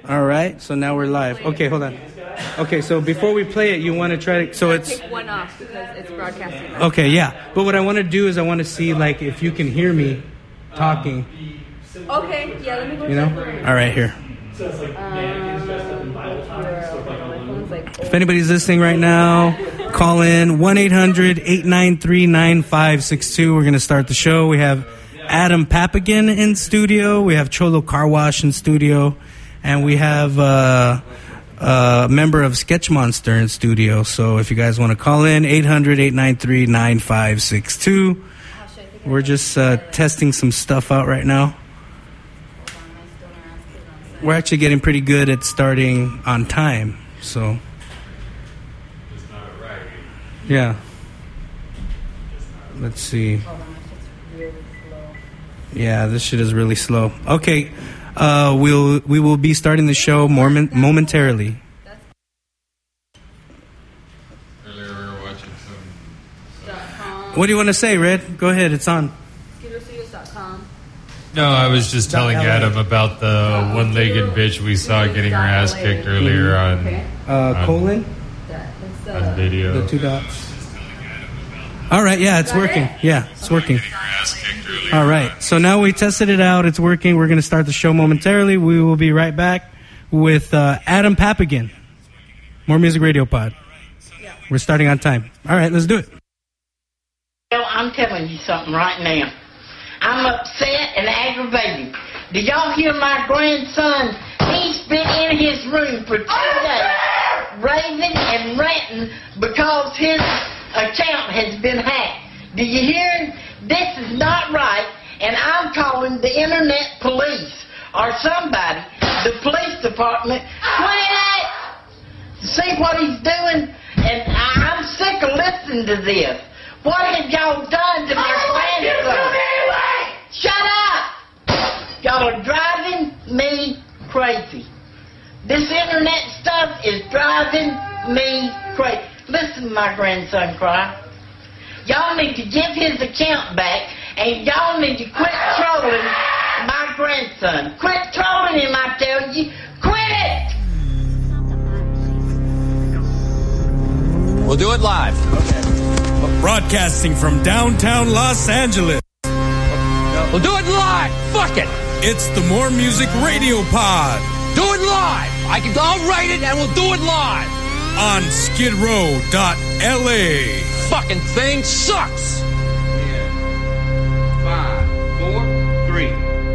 All right, so now we're live. Okay, hold on. Okay, so before we play it, you want to try to... So it's... Take one off because it's broadcasting. Okay, yeah. But what I want to do is I want to see, like, if you can hear me talking. Okay, yeah, let me go. You know? All right, here. If anybody's listening right now, call in 1-800-893-9562. We're going to start the show. We have Adam Papagan in studio. We have Cholo Car Wash in studio. And we have a member of Sketch Monster in studio. So if you guys want to call in, 800-893-9562. We're just testing some stuff out right now. We're actually getting pretty good at starting on time. So, yeah. Let's see. Yeah, this shit is really slow. Okay. We will be starting the show momentarily. Earlier we were watching some. What do you want to say, Red? Go ahead, it's on. SkidrowStudios.com. No, I was just telling Adam about the one-legged bitch we saw getting her ass kicked earlier on colon? on video. The 2 dots. All right, yeah, it's working. Yeah, it's working. All right, so now we tested it out. It's working. We're going to start the show momentarily. We will be right back with Adam Papagan. More Music Radio Pod. We're starting on time. All right, let's do it. Well, I'm telling you something right now. I'm upset and aggravated. Do y'all hear my grandson? He's been in his room for 2 days, raving and ranting because his account has been hacked. Do you hear? This is not right, and I'm calling the internet police or somebody, the police department. Quit it! See what he's doing? And I'm sick of listening to this. What have y'all done to my grandson? Shut up! Y'all are driving me crazy. This internet stuff is driving me crazy. Listen to my grandson cry. Y'all need to give his account back, and y'all need to quit trolling my grandson. Quit trolling him, I tell you. Quit it! We'll do it live. Okay. Broadcasting from downtown Los Angeles. We'll do it live. Fuck it. It's the More Music Radio Pod. Do it live. I'll write it and we'll do it live. On skidrow.la. Fucking thing sucks. 5, 4, 3.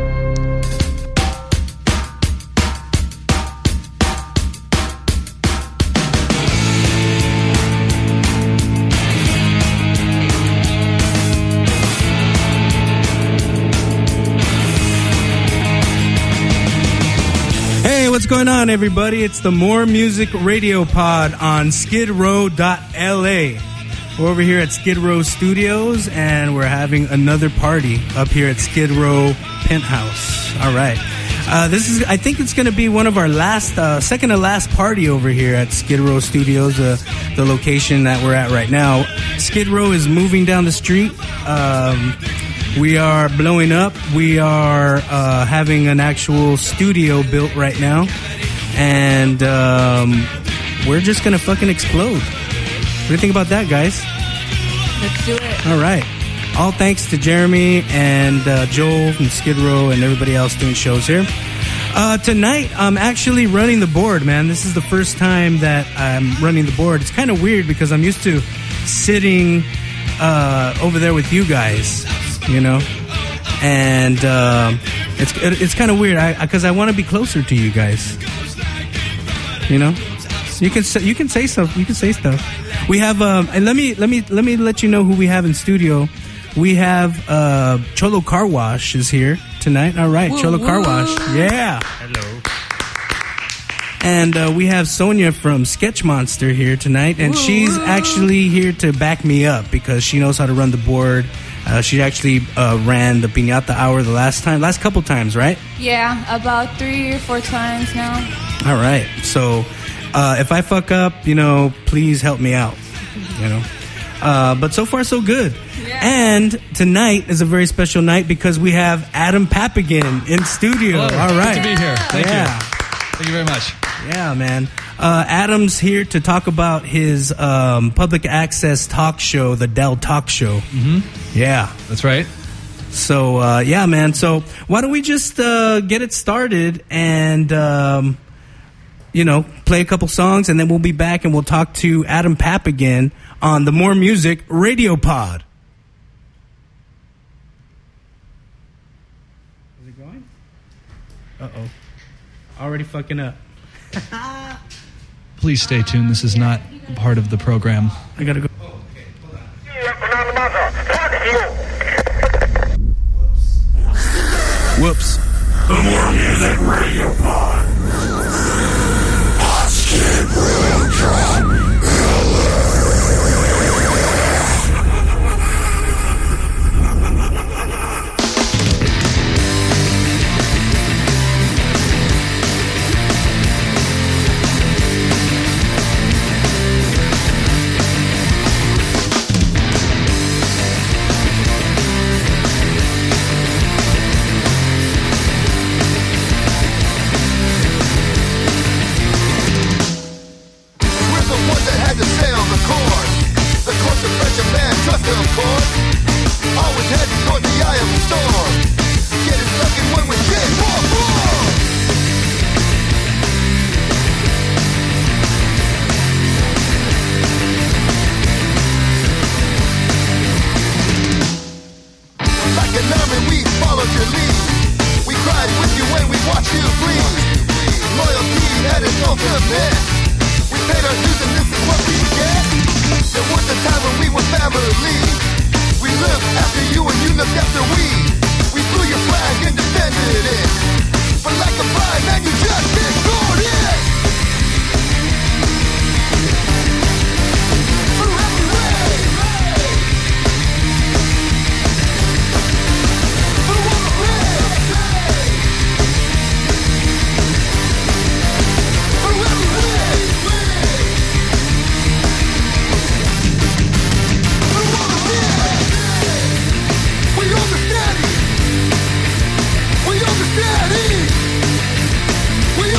Hey, what's going on, everybody? It's the More Music Radio Pod on skidrow.la. We're over here at Skid Row Studios, and we're having another party up here at Skid Row Penthouse. All right. I think it's going to be one of our second to last party over here at Skid Row Studios, the location that we're at right now. Skid Row is moving down the street. We are blowing up. We are having an actual studio built right now. And we're just going to fucking explode. What do you think about that, guys? Let's do it. All right. All thanks to Jeremy and Joel from Skid Row and everybody else doing shows here. Tonight, I'm actually running the board, man. This is the first time that I'm running the board. It's kind of weird because I'm used to sitting over there with you guys, you know? And it's kind of weird because I want to be closer to you guys, you know? You can say stuff. You can say stuff. We have and let me let you know who we have in studio. We have Cholo Car Wash is here tonight. All right, Cholo Car Wash. Yeah. Hello. And we have Sonia from Sketch Monster here tonight, and she's actually here to back me up because she knows how to run the board. She actually ran the Piñata Hour the last couple times, right? Yeah, about 3 or 4 times now. All right. So if I fuck up, please help me out, But so far, so good. Yeah. And tonight is a very special night because we have Adam Papagan in studio. Hello. All right. Good to be here. Thank you. Thank you very much. Yeah, man. Adam's here to talk about his public access talk show, the Dell Talk Show. Mm-hmm. Yeah. That's right. So, yeah, man. So why don't we just get it started and, play a couple songs, and then we'll be back and we'll talk to Adam Papp again on the More Music Radio Pod. Is it going? Uh-oh. Already fucking up. Please stay tuned. This is not part of the program. I gotta go. Oh, okay. Hold on. Whoops. The More Music Radio Pod. Hot Skid Row Drop. We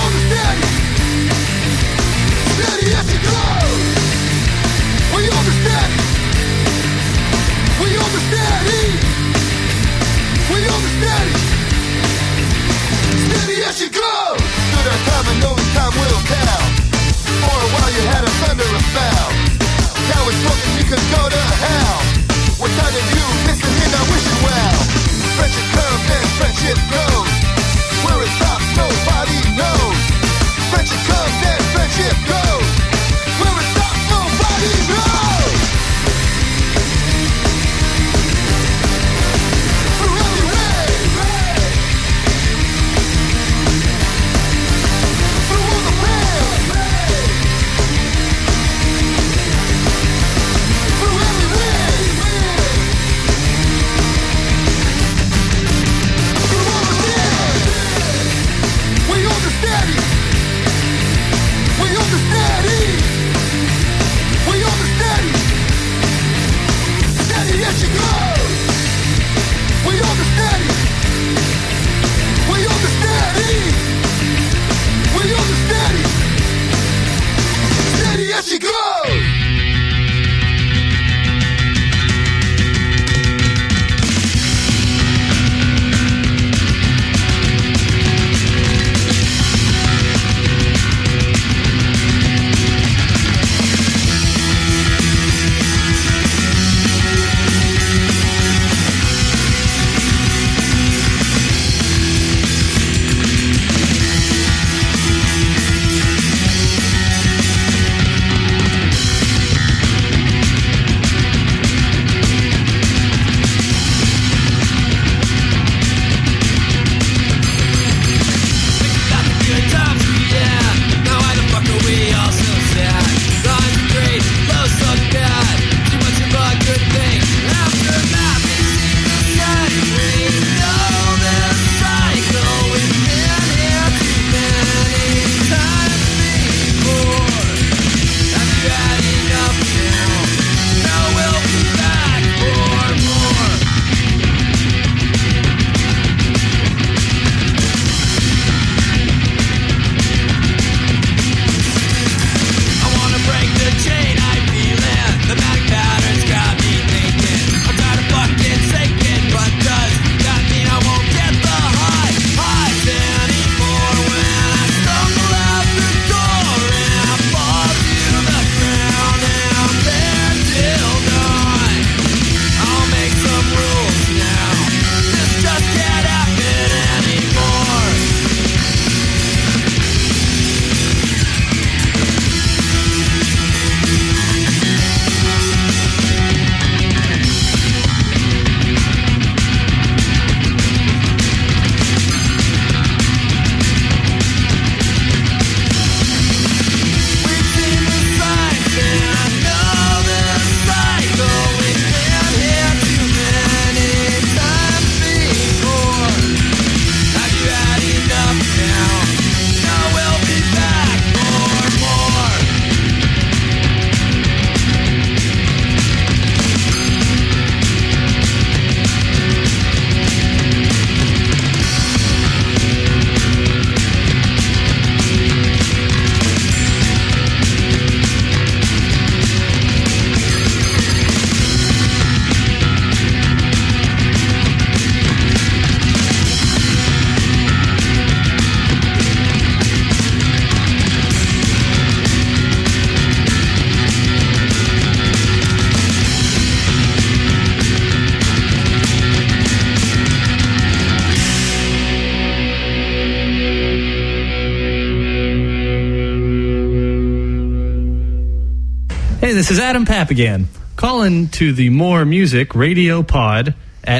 this is Adam Papagan. Call in to the More Music Radio Pod at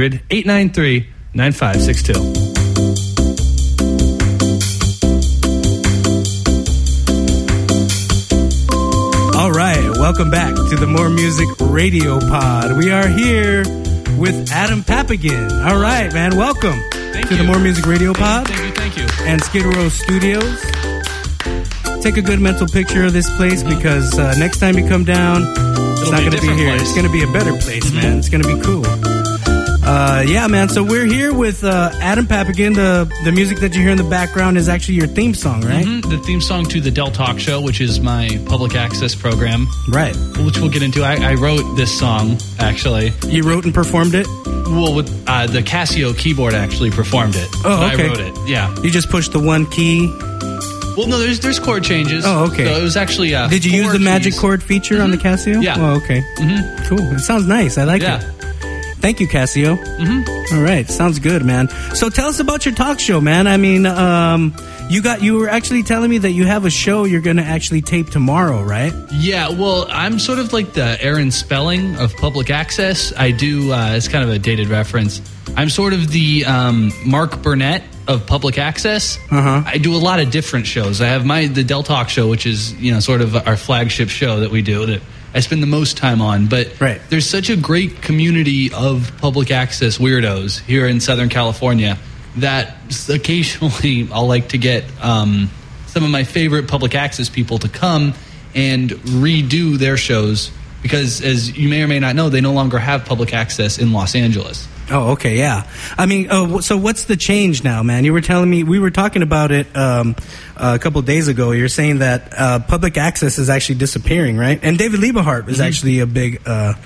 800-893-9562. All right, welcome back to the More Music Radio Pod. We are here with Adam Papagan. All right, man, welcome to the More Music Radio Pod. Thank you. And Skid Row Studios. Take a good mental picture of this place because next time you come down, it's not going to be here. Place. It's going to be a better place, man. It's going to be cool. Yeah, man. So we're here with Adam Papagan. The music that you hear in the background is actually your theme song, right? The theme song to the Del Talk Show, which is my public access program. Right. Which we'll get into. I wrote this song, actually. You wrote and performed it? Well, with the Casio keyboard actually performed it. Oh, okay. I wrote it, yeah. You just pushed the one key? Well, no, there's chord changes. Oh, okay. So it was actually Did you use the magic chord feature on the Casio? Yeah. Oh, okay. Cool. It sounds nice. I like it. Thank you, Casio. All right. Sounds good, man. So tell us about your talk show, man. I mean, you were actually telling me that you have a show you're going to actually tape tomorrow, right? Yeah, well, I'm sort of like the Aaron Spelling of public access. I do, it's kind of a dated reference. I'm sort of the Mark Burnett of public access. I do a lot of different shows. I have the Del Talk Show, which is, sort of our flagship show that we do that I spend the most time on. But there's such a great community of public access weirdos here in Southern California that occasionally I'll like to get some of my favorite public access people to come and redo their shows because, as you may or may not know, they no longer have public access in Los Angeles. Oh, okay, yeah. I mean, so what's the change now, man? You were telling me, we were talking about it a couple of days ago. You're saying that public access is actually disappearing, right? And David Liebehart is actually a big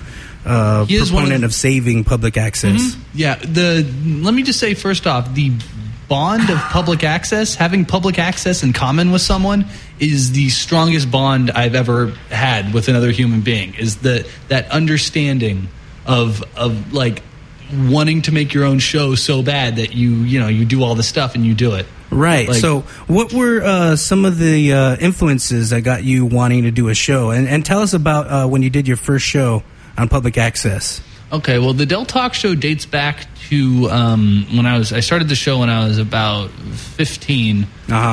proponent of saving public access. Yeah, let me just say first off, the bond of public access, having public access in common with someone, is the strongest bond I've ever had with another human being. Is that understanding of like wanting to make your own show so bad that you do all the stuff and you do it. Right. Like, so what were some of the influences that got you wanting to do a show? And tell us about when you did your first show on public access. Okay, well, the Del Talk Show dates back to when I started the show when I was about 15.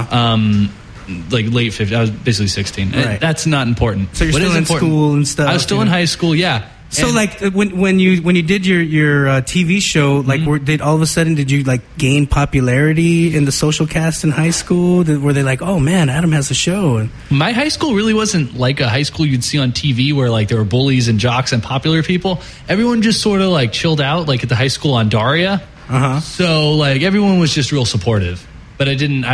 Like late 50s. I was basically 16. Right. That's not important. So you're still in school and stuff? I was still in high school, yeah. So, like, when you did your TV show, like, all of a sudden did you like gain popularity in the social cast in high school? Were they like, oh man, Adam has a show? And my high school really wasn't like a high school you'd see on TV where like there were bullies and jocks and popular people. Everyone just sort of like chilled out, like at the high school on Daria. So like everyone was just real supportive. But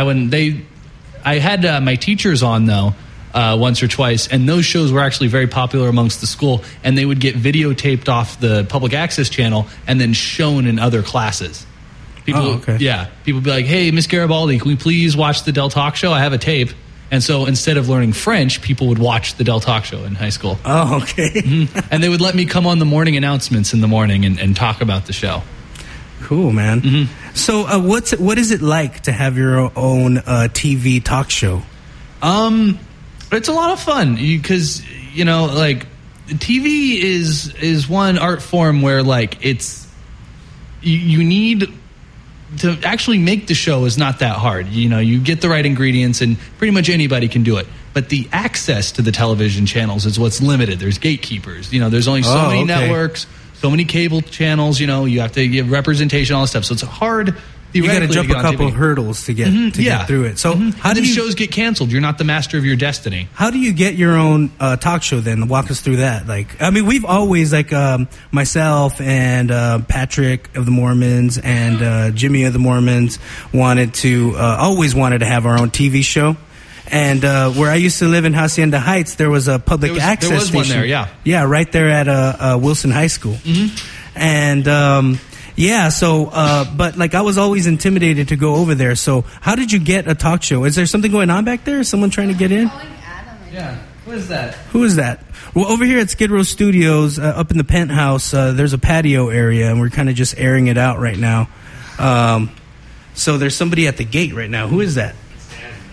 I had my teachers on though. Once or twice, and those shows were actually very popular amongst the school, and they would get videotaped off the public access channel and then shown in other classes. People would be like, hey, Miss Garibaldi, can we please watch the Del Talk Show? I have a tape. And so instead of learning French, people would watch the Del Talk Show in high school. Oh, okay. And they would let me come on the morning announcements in the morning and talk about the show. Cool, man. So what is it like to have your own TV talk show? It's a lot of fun because, like, TV is one art form where, like, it's you need to actually make the show is not that hard. You get the right ingredients and pretty much anybody can do it. But the access to the television channels is what's limited. There's gatekeepers. There's only so many networks, so many cable channels. You have to give representation, all that stuff. So it's hard. You got to jump a couple hurdles to get through it. So how do shows get canceled? You're not the master of your destiny. How do you get your own talk show then? Walk us through that. Like, I mean, we've always myself and Patrick of the Mormons and Jimmy of the Mormons always wanted to have our own TV show. And where I used to live in Hacienda Heights, there was a public access there was station. One there, yeah. Yeah, right there at Wilson High School. And yeah, so, but like I was always intimidated to go over there. So how did you get a talk show? Is there something going on back there? Is someone trying to get in? Yeah. Who is that? Who is that? Well, over here at Skid Row Studios, up in the penthouse, there's a patio area, and we're kind of just airing it out right now. So there's somebody at the gate right now. Who is that?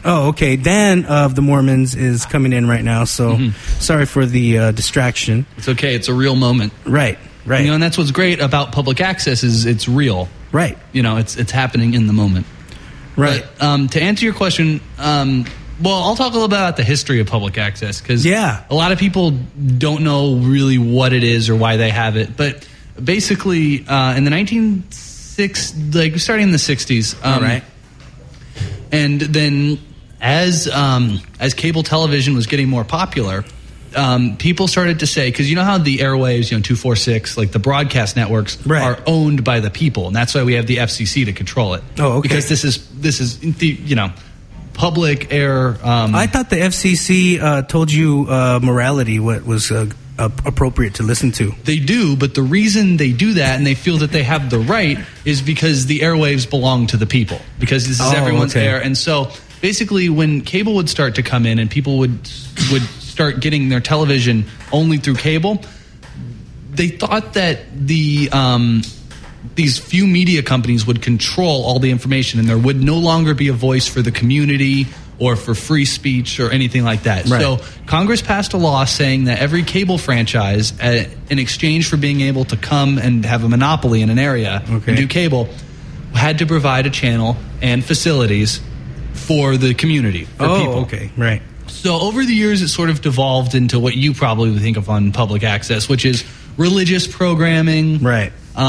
Oh, okay. Dan of the Mormons is coming in right now, so sorry for the distraction. It's okay. It's a real moment. Right. You know, and that's what's great about public access is it's real. Right. You know, it's happening in the moment. Right. But, to answer your question, well, I'll talk a little bit about the history of public access because a lot of people don't know really what it is or why they have it. But basically, in the starting in the 60s, all right, and then as cable television was getting more popular, people started to say, because you know how the airwaves, 246, like the broadcast networks, are owned by the people, and that's why we have the FCC to control it. Oh, okay. Because this is public air. I thought the FCC told you morality, what was appropriate to listen to. They do, but the reason they do that and they feel that they have the right is because the airwaves belong to the people, because this is everyone's air. And so basically when cable would start to come in and people would start getting their television only through cable, they thought that these few media companies would control all the information and there would no longer be a voice for the community or for free speech or anything like that. Right. So Congress passed a law saying that every cable franchise, in exchange for being able to come and have a monopoly in an area and do cable, had to provide a channel and facilities for the community, for people. Okay, right. So over the years, it sort of devolved into what you probably would think of on public access, which is religious programming, right?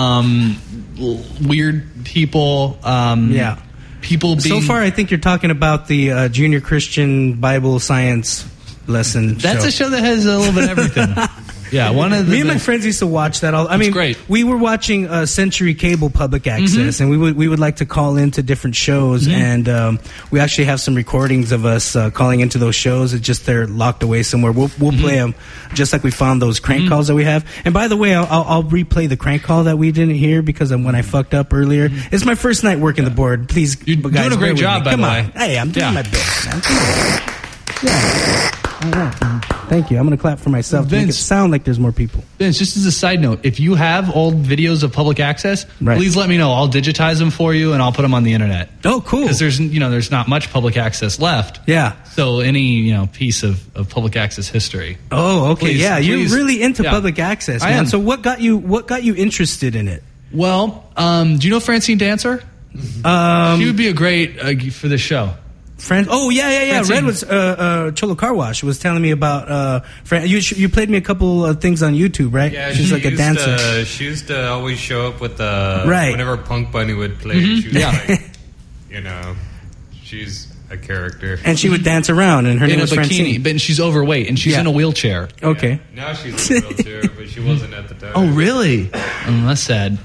Weird people, people being. So far, I think you're talking about the Junior Christian Bible Science lesson. That's a show that has a little bit of everything. Yeah, one of me and my friends used to watch that. Great. We were watching Century Cable Public Access, and we would like to call into different shows, and we actually have some recordings of us calling into those shows. It's just they're locked away somewhere. We'll play them, just like we found those crank calls that we have. And by the way, I'll replay the crank call that we didn't hear because when I fucked up earlier. It's my first night working the board. Please, you're guys, doing a great job. By the way, hey, I'm doing my best, man. Yeah. All right. Thank you. I'm going to clap for myself to make it sound like there's more people. Vince, just as a side note, if you have old videos of public access, please let me know. I'll digitize them for you and I'll put them on the internet. Oh, cool. Because there's not much public access left. Yeah. So any piece of public access history. Oh, okay. Please, you're really into public access, man. I am. So what got you interested in it? Well, do you know Francine Dancer? She would be a great for the show. Oh, yeah. Red was Cholo Car Wash was telling me about you played me a couple of things on YouTube, right? Yeah, she's like a dancer. She used to always show up with whenever Punk Bunny would play. She was like, she's a character, and she would dance around, and her name was bikini, Francine. but she's overweight and she's in a wheelchair. Okay, now she's in a wheelchair, but she wasn't at the time. Oh, really? That's sad.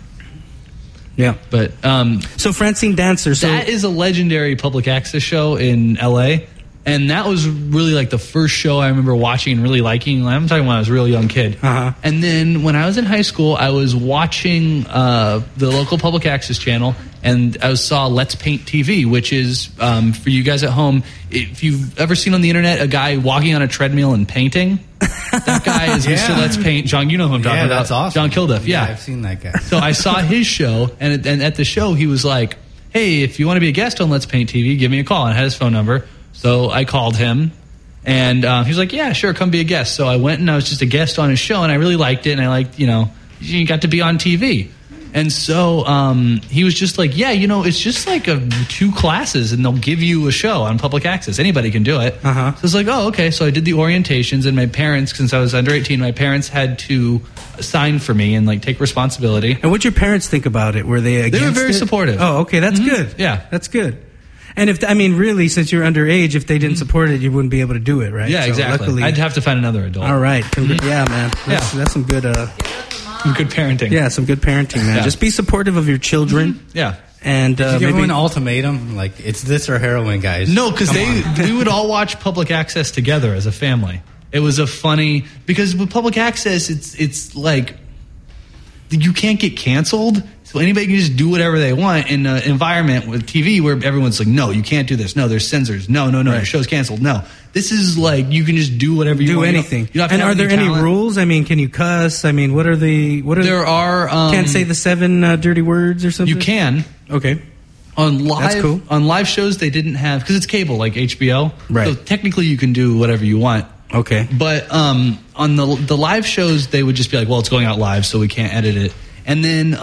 Yeah, but so Francine Dancer. So that is a legendary public access show in LA, and that was really like the first show I remember watching and really liking. I'm talking when I was a real young kid. And then when I was in high school, I was watching the local public access channel, and I saw Let's Paint TV, which is for you guys at home. If you've ever seen on the internet a guy walking on a treadmill and painting. That guy is Mr. Let's Paint. John, you know who I'm talking about. That's awesome. John Kilduff, Yeah, I've seen that guy. So I saw his show, and at the show, he was like, hey, if you want to be a guest on Let's Paint TV, give me a call. And I had his phone number. So I called him, and he was like, yeah, sure, come be a guest. So I went, and I was just a guest on his show, and I really liked it, and I liked, you got to be on TV. And so he was just like, yeah, it's just like 2 classes, and they'll give you a show on public access. Anybody can do it. So I was like, oh, okay. So I did the orientations, and my parents, since I was under 18, my parents had to sign for me and take responsibility. And what'd your parents think about it? Were they against it? They were very supportive. Oh, okay. That's good. Yeah. That's good. And really, since you're underage, if they didn't support it, you wouldn't be able to do it, right? Yeah, so exactly. Luckily, I'd have to find another adult. All right. Yeah, man. That's some good... Some good parenting. Yeah, some good parenting, man. Yeah. Just be supportive of your children. Yeah. And did you give them an ultimatum? Like, it's this or heroin, guys. No, because we would all watch public access together as a family. It was a funny... Because with public access, it's like... You can't get canceled, so anybody can just do whatever they want in an environment with TV where everyone's like, no, you can't do this. No, there's censors. No, your show's canceled. No. This is like, you can just do whatever you want. Do anything. You don't have to are there any rules? Can you cuss? What are the... There are... can't say the 7 dirty words or something? You can. Okay. On live, That's cool. On live shows, they didn't have, because it's cable, like HBO. Right. So technically, you can do whatever you want. Okay. But on the live shows, they would just be like, well, it's going out live, so we can't edit it. And then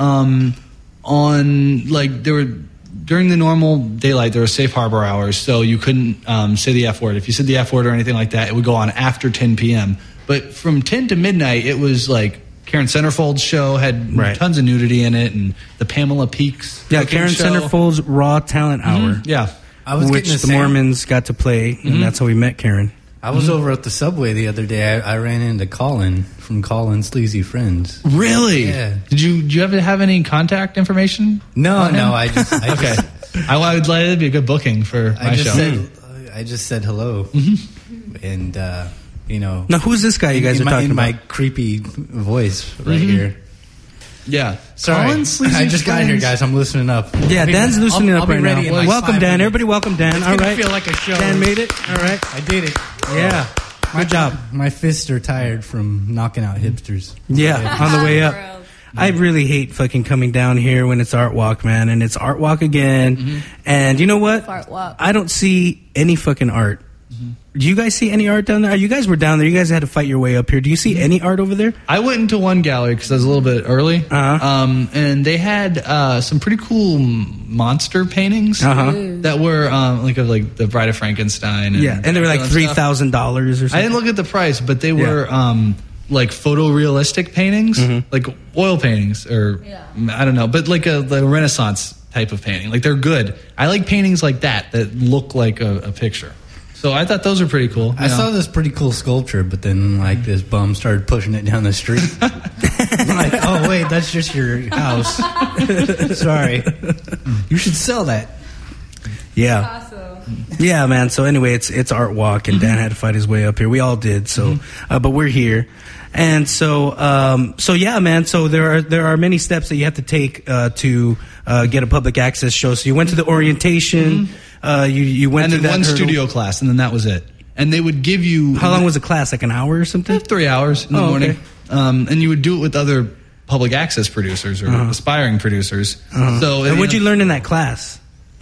during the normal daylight, there were safe harbor hours, so you couldn't say the F word. If you said the F word or anything like that, it would go on after 10 p.m. But from 10 to midnight, it was like Karen Centerfold's show had tons of nudity in it, and the Pamela Peaks. Yeah, Karen Centerfold's Raw Talent Hour. Yeah. Which the Mormons got to play, and that's how we met Karen. I was over at the subway the other day. I ran into Colin from Colin's Sleazy Friends. Really? Yeah. Did you ever have any contact information? No. I just okay. I would let it be a good booking for my show. I just said hello, and Now, who's this guy you guys are talking about? My creepy voice right here. Yeah. Sorry, I just got here, guys. I'm loosening up. Yeah, Dan's loosening up right now. Well, welcome, Dan. Everybody, welcome, Dan. All right. Feel like a show. Dan made it. All right. I did it. Yeah. Good job. My fists are tired from knocking out hipsters. Yeah, on the way up. I really hate fucking coming down here when it's Art Walk, man. And it's Art Walk again. And you know what? Art Walk. I don't see any fucking art. Do you guys see any art down there? You guys were down there. You guys had to fight your way up here. Do you see any art over there? I went into one gallery because I was a little bit early. And they had some pretty cool monster paintings that were like the Bride of Frankenstein. And they were like $3,000 or something. I didn't look at the price, but they were like photorealistic paintings, like oil paintings, or I don't know, but like a Renaissance type of painting. Like they're good. I like paintings like that look like a picture. So I thought those were pretty cool. I saw this pretty cool sculpture, but then like this bum started pushing it down the street. I'm like, oh wait, that's just your house. Sorry, you should sell that. Yeah. Awesome. Yeah, man. So anyway, it's Art Walk, and Dan had to fight his way up here. We all did. So, but we're here, and so yeah, man. So there are many steps that you have to take to get a public access show. So you went to the orientation. You went and then one studio class, and then that was it. And they would give you... How long was the class? Like an hour or something? 3 hours in the morning. Okay. And you would do it with other public access producers or aspiring producers. So, and what'd you learn in that class?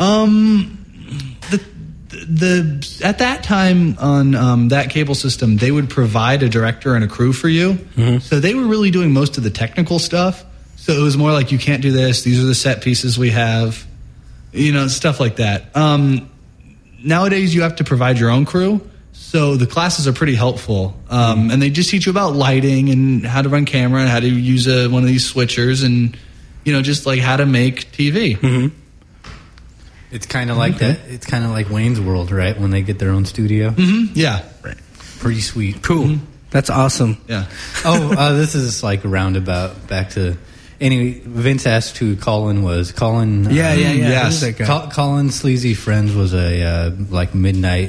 At that time on that cable system, they would provide a director and a crew for you. So they were really doing most of the technical stuff. So it was more like, you can't do this. These are the set pieces we have. Stuff like that. Nowadays, you have to provide your own crew, so the classes are pretty helpful. And they just teach you about lighting and how to run camera and how to use one of these switchers and, just like how to make TV. It's kind of like that. It's kind of like Wayne's World, right? When they get their own studio. Yeah. Right. Pretty sweet. Cool. That's awesome. Yeah. This is like a roundabout back to... Anyway, Vince asked who Colin was. Colin, yes. Colin Sleazy Friends was a like midnight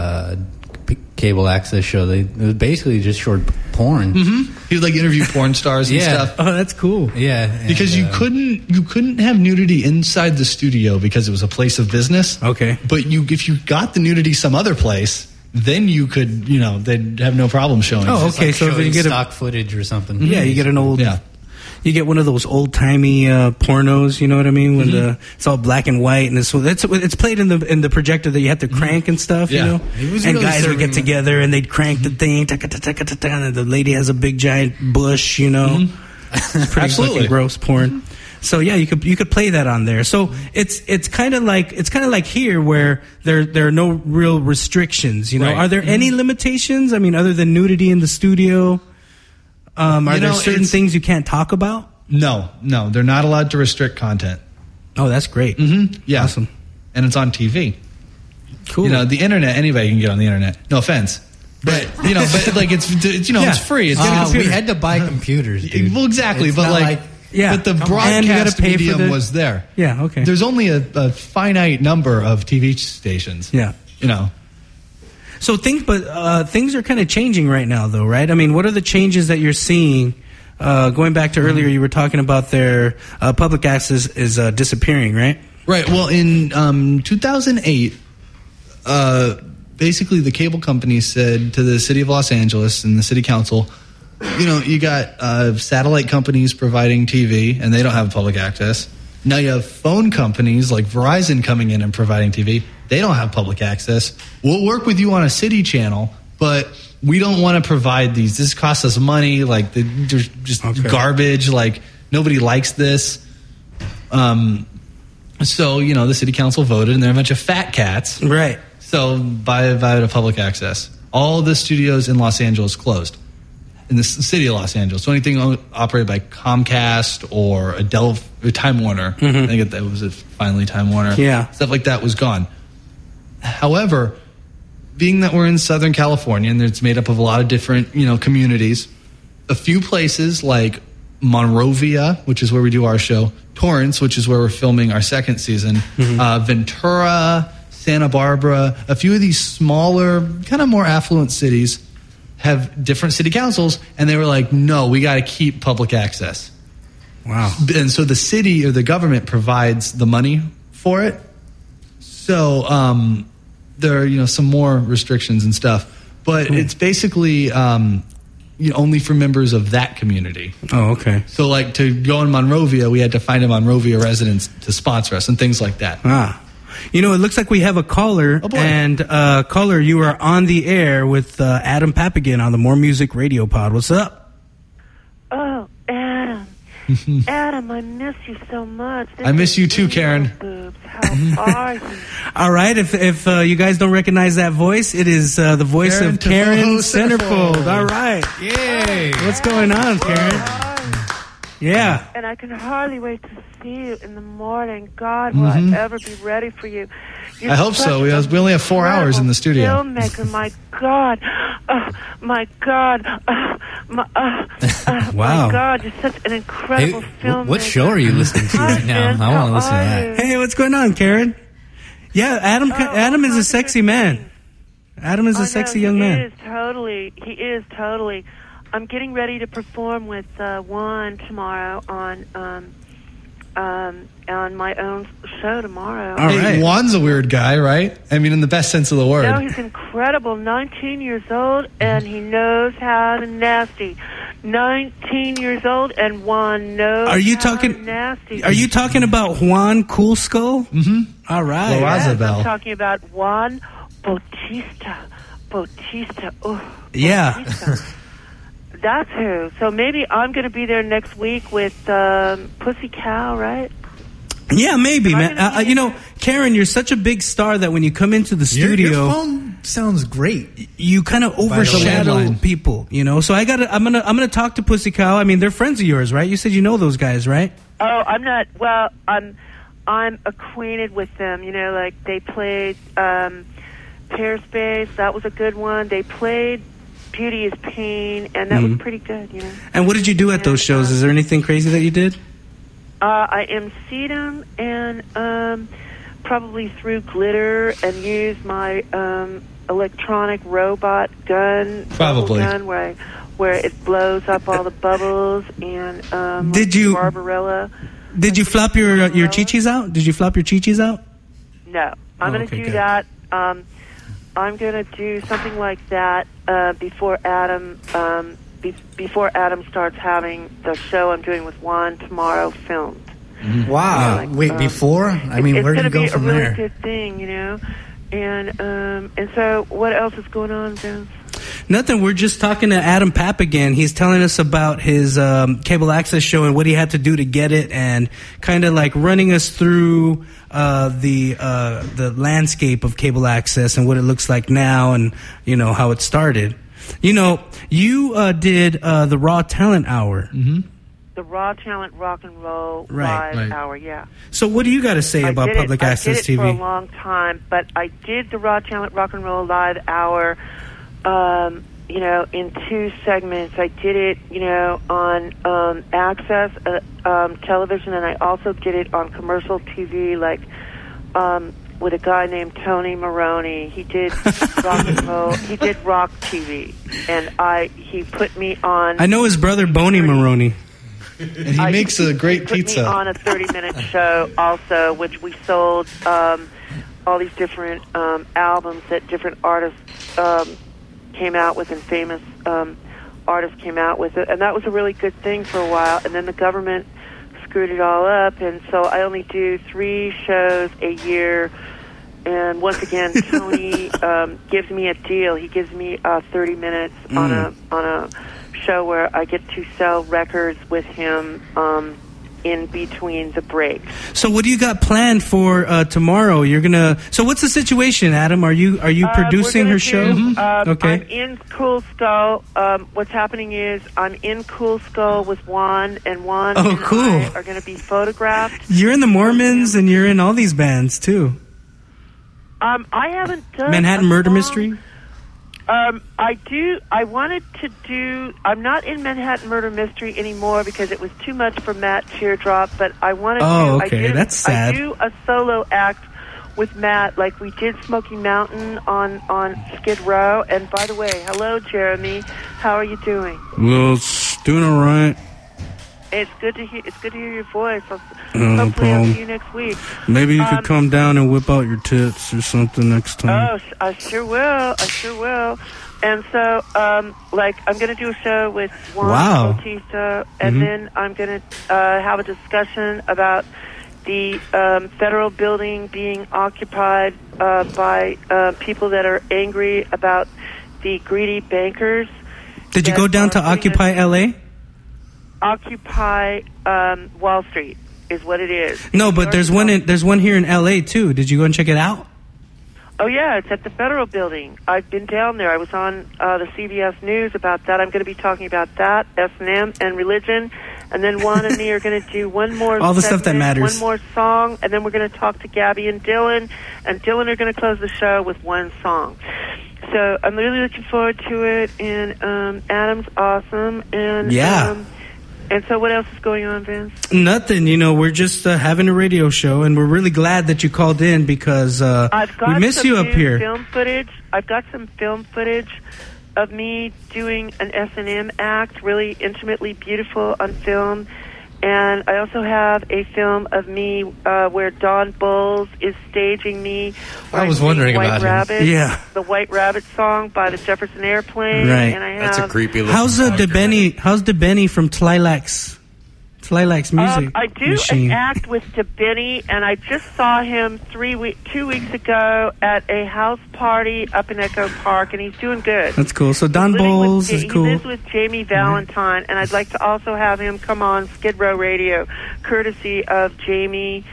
cable access show. It was basically just short porn. He would like interview porn stars and stuff. Oh, that's cool. Yeah, because you couldn't have nudity inside the studio because it was a place of business. Okay, but if you got the nudity some other place, then you could they'd have no problem showing. Oh, okay. Like so if you get stock footage or something, you get an old You get one of those old timey pornos, you know what I mean? When it's all black and white, and it's played in the projector that you have to crank and stuff, you know. And really guys would get together and they'd crank the thing, and the lady has a big giant bush, you know. It's pretty fucking gross porn. So yeah, you could play that on there. So it's kind of like here where there are no real restrictions, you know. Right. Are there any limitations? I mean, other than nudity in the studio? Are there certain things you can't talk about? No, they're not allowed to restrict content. Oh, that's great. Yeah, awesome. And it's on TV. Cool. The internet, anybody can get on the internet. No offense, but but like it's it's free. It's we had to buy computers, dude. Well, exactly, it's but but the broadcast medium was there. Yeah, okay. There's only a finite number of TV stations. Yeah, So things are kind of changing right now, though, right? I mean, what are the changes that you're seeing? Going back to earlier, you were talking about their public access is disappearing, right? Right. Well, in 2008, basically the cable company said to the city of Los Angeles and the city council, you got satellite companies providing TV, and they don't have public access. Now you have phone companies like Verizon coming in and providing TV. They don't have public access. We'll work with you on a city channel, but we don't want to provide these. This costs us money. Like, there's just garbage. Like, nobody likes this. So, the city council voted, and they're a bunch of fat cats. Right. So, buy it to public access. All the studios in Los Angeles closed. In the city of Los Angeles. So anything operated by Comcast or Time Warner, I think that was finally Time Warner. Yeah. Stuff like that was gone. However, being that we're in Southern California and it's made up of a lot of different, communities, a few places like Monrovia, which is where we do our show, Torrance, which is where we're filming our second season, Ventura, Santa Barbara, a few of these smaller, kind of more affluent cities have different city councils, and they were like, no, we got to keep public access. Wow. And so the city or the government provides the money for it. So there are, some more restrictions and stuff. But it's basically only for members of that community. Oh, okay. So, like, to go in Monrovia, we had to find a Monrovia residents to sponsor us and things like that. Ah. It looks like we have a caller. Oh, boy. And, caller, you are on the air with Adam Papagan on the More Music Radio Pod. What's up? Oh, Adam. Adam, I miss you so much. I miss you too, Karen. Boobs. How are you? All right. If you guys don't recognize that voice, it is the voice of Karen Centerfold. All right. Yay. What's going on, Karen? Yeah. And I can hardly wait to see you in the morning. God, will I ever be ready for you? I hope so. We only have 4 hours in the studio. Filmmaker, my God. My God. Wow. My God, you're such an incredible filmmaker. What show are you listening to right now? I want to listen to that. Hey, what's going on, Karen? Yeah, Adam is a sexy man. Adam is a sexy young man. He is totally. I'm getting ready to perform with Juan tomorrow on my own show tomorrow. All right. Juan's a weird guy, right? I mean, in the best sense of the word. No, he's incredible. 19 years old, and he knows how to nasty. 19 years old, and Juan knows how to nasty. Are you talking about Juan Cool Skull? Mm-hmm. All right. Yes, I'm talking about Juan Bautista. Oh, yeah. Bautista. That's who. So maybe I'm going to be there next week with Pussy Cow, right? Yeah, maybe, man. Karen, you're such a big star that when you come into the studio, your phone sounds great. You kind of overshadow people, So I'm gonna talk to Pussy Cow. I mean, they're friends of yours, right? You said you know those guys, right? Oh, I'm not. Well, I'm acquainted with them. Like they played Pairspace. That was a good one. They played Beauty is Pain, and that was pretty good, And what did you do at those shows? Is there anything crazy that you did? I emceed them and probably threw glitter and used my electronic robot gun, probably gun where it blows up all the bubbles. And did you Barbarella? Did you flop your chichis out? Did you flop your chichis out? No, I'm going to do that. I'm going to do something like that before Adam starts having the show I'm doing with Juan tomorrow filmed. Wow! Wait, before? I mean, where do you go from there? It's going to be a really good thing, And so, what else is going on, Vince? Nothing. We're just talking to Adam Papagan. He's telling us about his cable access show and what he had to do to get it, and kind of like running us through the landscape of cable access and what it looks like now, and how it started. You did the Raw Talent Hour. Mm-hmm. The Raw Talent Rock and Roll Live Hour, yeah. So what do you got to say about public access TV? I did it for a long time, but I did the Raw Talent Rock and Roll Live Hour, in 2 segments. I did it, on Access television, and I also did it on commercial TV, like with a guy named Tony Maroney. He did rock and roll. He did rock TV, and he put me on. I know his brother Boney Maroney. And he makes a great pizza. Put me on a 30-minute show also, which we sold all these different albums that different artists came out with, and famous artists came out with it. And that was a really good thing for a while. And then the government screwed it all up, and so I only do 3 shows a year. And once again, Tony gives me a deal. He gives me 30 minutes on a show where I get to sell records with him in between the breaks. So what do you got planned for tomorrow? You're gonna. So what's the situation, Adam? Are you producing her show? Okay. I'm in Cool Skull. What's happening is I'm in Cool Skull with Juan, and Juan and I are going to be photographed. You're in the Mormons, and you're in all these bands too. I haven't done Manhattan Murder Mystery. I wanted to do. I'm not in Manhattan Murder Mystery anymore because it was too much for Matt Teardrop. But I wanted to. Okay, that's sad. I do a solo act with Matt, like we did Smoky Mountain on Skid Row. And by the way, hello, Jeremy. How are you doing? Well, it's doing all right. It's good to hear your voice. No Hopefully, problem. I'll see you next week. Maybe you could come down and whip out your tits or something next time. Oh, I sure will. And so, I'm going to do a show with Juan Bautista, and then I'm going to have a discussion about the federal building being occupied by people that are angry about the greedy bankers. Did you go down to Occupy LA? Occupy Wall Street is what it is. No, but there's one here in LA too. Did you go and check it out? Oh yeah, it's at the federal building. I've been down there. I was on the CBS News about that. I'm going to be talking about that, S&M, and religion. And then Juan and me are going to do one more all the stuff that matters. One more song, and then we're going to talk to Gabby and Dylan. And Dylan are going to close the show with one song. So I'm really looking forward to it. And Adam's awesome. And and so what else is going on, Vince? Nothing. We're just having a radio show, and we're really glad that you called in because we miss you up here. I've got some film footage of me doing an S&M act, really intimately beautiful on film. And I also have a film of me where Don Bowles is staging me. I was wondering about Rabbit, him. Yeah. The White Rabbit song by the Jefferson Airplane. Right. And I have, that's a creepy look. How's DeBenny from Tlilax music I do machine? an act with DeBenny, and I just saw him 2 weeks ago at a house party up in Echo Park, and he's doing good. That's cool. So Don Bowles is cool. He lives with Jamie Valentine, and I'd like to also have him come on Skid Row Radio, courtesy of Jeremy.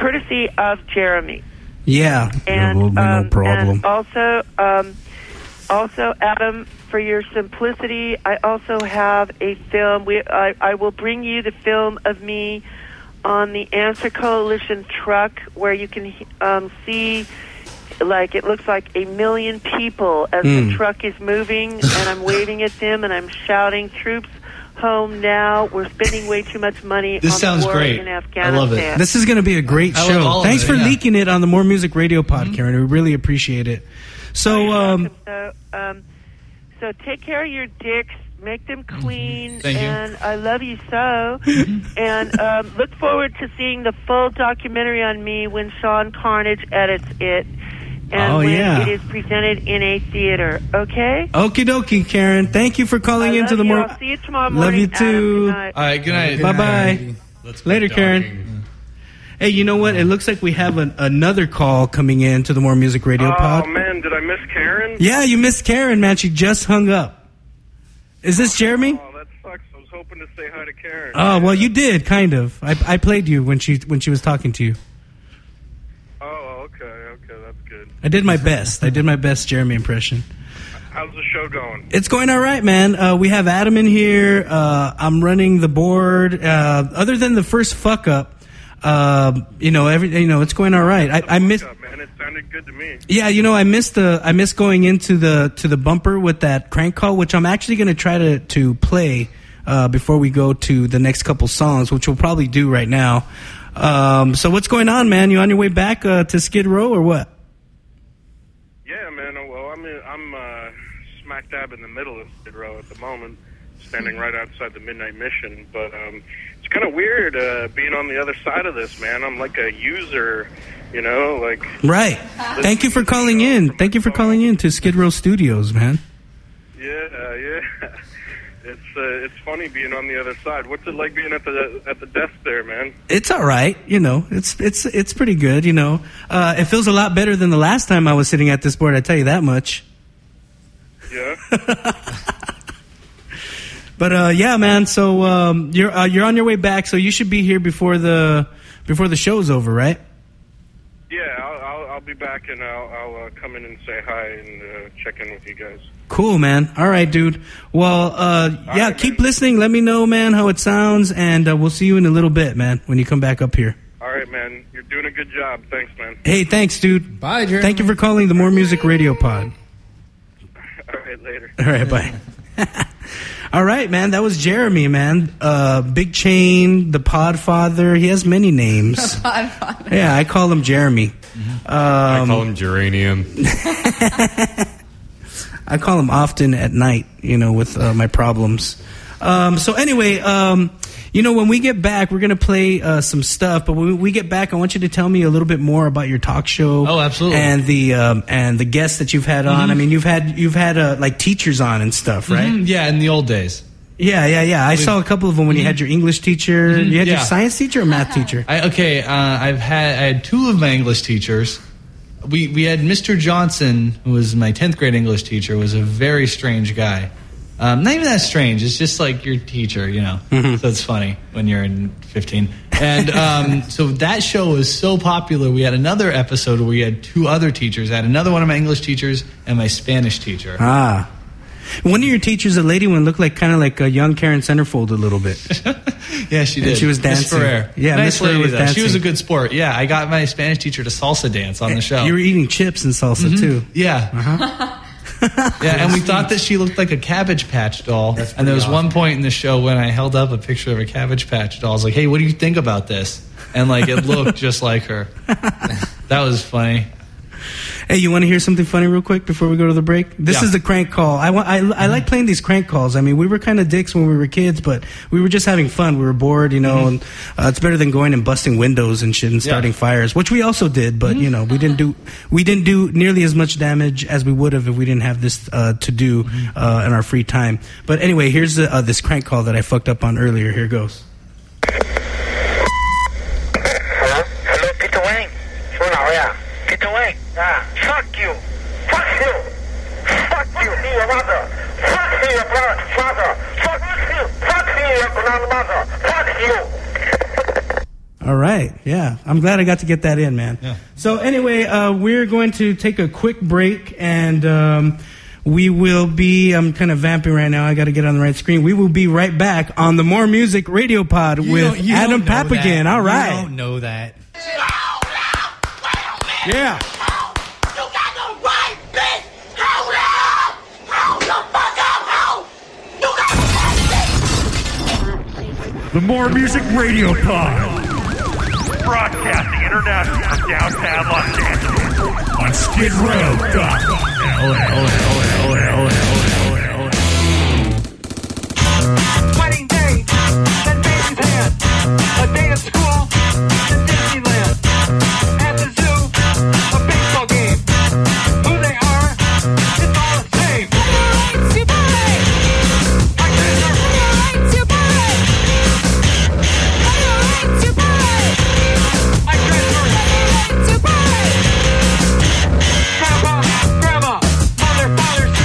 Yeah, and will be no problem. And also, Adam, for your simplicity, I also have a film. I will bring you the film of me on the Answer Coalition truck, where you can see, it looks like 1 million people as the truck is moving, and I'm waving at them, and I'm shouting, "Troops home now. We're spending way too much money on the war in Afghanistan." I love it. This is going to be a great show. Thanks for leaking it on the More Music Radio Pod, Karen. We really appreciate it. So, so take care of your dicks, make them clean, Thank you. and I love you so. And look forward to seeing the full documentary on me when Sean Carnage edits it, and when it is presented in a theater. Okay? Okie dokie, Karen. Thank you for calling into the More. I'll see you tomorrow morning. Love you too. Adam, All right, good night. Bye bye. Later, Karen. Hey, you know what? It looks like we have another call coming in to the More Music Radio Pod. Oh, man, did I miss Karen? Yeah, you missed Karen, man. She just hung up. Is this Jeremy? Oh, that sucks. I was hoping to say hi to Karen. Oh, well, you did, kind of. I played you when she was talking to you. Oh, okay, that's good. I did my best Jeremy impression. How's the show going? It's going all right, man. We have Adam in here. I'm running the board. Other than the first fuck up, it's going all right. I missed. Man, it sounded good to me. Yeah, I missed going into the bumper with that crank call, which I'm actually going to try to play before we go to the next couple songs, which we'll probably do right now. So what's going on, man? You on your way back to Skid Row or what? Yeah, man. Well, I'm smack dab in the middle of Skid Row at the moment, standing right outside the Midnight Mission, but it's kind of weird being on the other side of this, man. I'm like a user, Right. Thank you for calling in. Thank you for calling in to Skid Row Studios, man. Yeah. It's funny being on the other side. What's it like being at the desk there, man? It's all right. It's pretty good. It feels a lot better than the last time I was sitting at this board. I tell you that much. Yeah. But yeah, man. So you're on your way back. So you should be here before the show's over, right? Yeah, I'll be back and I'll come in and say hi and check in with you guys. Cool, man. All right, dude. Well, yeah, right, keep listening. Let me know, man, how it sounds, and we'll see you in a little bit, man, when you come back up here. All right, man. You're doing a good job. Thanks, man. Hey, thanks, dude. Bye, Jeremy. Thank you for calling the More Music Radio Pod. All right, later. All right, bye. All right, man. That was Jeremy, man. Big Chain, the Podfather. He has many names. The Podfather. Yeah, I call him Jeremy. I call him Geranium. I call him often at night, with my problems. So anyway, when we get back, we're going to play some stuff. But when we get back, I want you to tell me a little bit more about your talk show. Oh, absolutely. And the guests that you've had on. I mean, you've had like teachers on and stuff, right? Yeah, in the old days. Yeah. I saw a couple of them when you had your English teacher. You had your science teacher or math teacher? I had two of my English teachers. We had Mr. Johnson, who was my 10th grade English teacher, was a very strange guy. Not even that strange. It's just like your teacher, Mm-hmm. So it's funny when you're in 15. And so that show was so popular, we had another episode where we had two other teachers. I had another one of my English teachers and my Spanish teacher. Ah. One of your teachers, a lady one, looked kind of like a young Karen Centerfold a little bit. Yeah, she did. And she was dancing. Miss Ferrer. Yeah, nice Miss Ferrer lady, was dancing. She was a good sport. Yeah, I got my Spanish teacher to salsa dance on the show. You were eating chips and salsa, too. Yeah. Uh-huh. Yeah, and we thought that she looked like a Cabbage Patch doll. And there was one point in the show when I held up a picture of a Cabbage Patch doll. I was like, hey, what do you think about this? And it looked just like her. That was funny. Hey, you want to hear something funny real quick before we go to the break? This is the crank call. I like playing these crank calls. I mean, we were kind of dicks when we were kids, but we were just having fun. We were bored, and it's better than going and busting windows and shit and starting fires, which we also did. But we didn't do nearly as much damage as we would have if we didn't have this to do in our free time. But anyway, here's this crank call that I fucked up on earlier. Here goes. Hello, Peter Wayne. 说哪位啊 Peter Wayne. Fuck you. Fuck you. Fuck you, your mother. Fuck you, your father. Fuck you. Fuck you, your grandmother. Fuck you. All right. Yeah. I'm glad I got to get that in, man. Yeah. So anyway, we're going to take a quick break, and we will be, I'm kind of vamping right now. I got to get on the right screen. We will be right back on the More Music Radio Pod with Adam Papagan. All right. You don't know that. Yeah. The More Music Radio Pod. Broadcasting internationally from downtown Los Angeles on skidrow.com. Wedding day, then baby's hand. A day of school, then Disneyland. At the zoo, a baseball game. Who they are, it's all the same. Grandma, mother, father,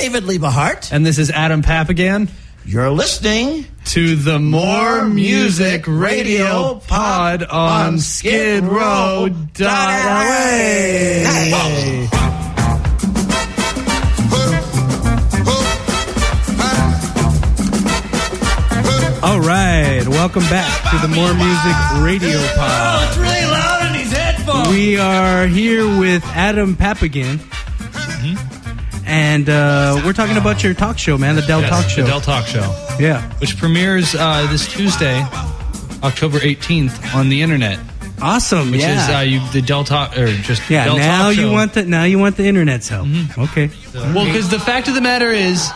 David Liebehart. And this is Adam Papagan. You're listening to the More Music Radio Pod on Skid Row. All right, welcome back to the More Music Radio Pod. Oh, it's really loud in these headphones. We are here with Adam Papagan. And we're talking about your talk show, man, the Del Talk Show. The Del Talk Show. Yeah. Which premieres this Tuesday, October 18th, on the internet. Awesome, Which yeah. is the Del Talk, or just Del now Talk Show. Now you want the internet's help. Okay. Well, because the fact of the matter is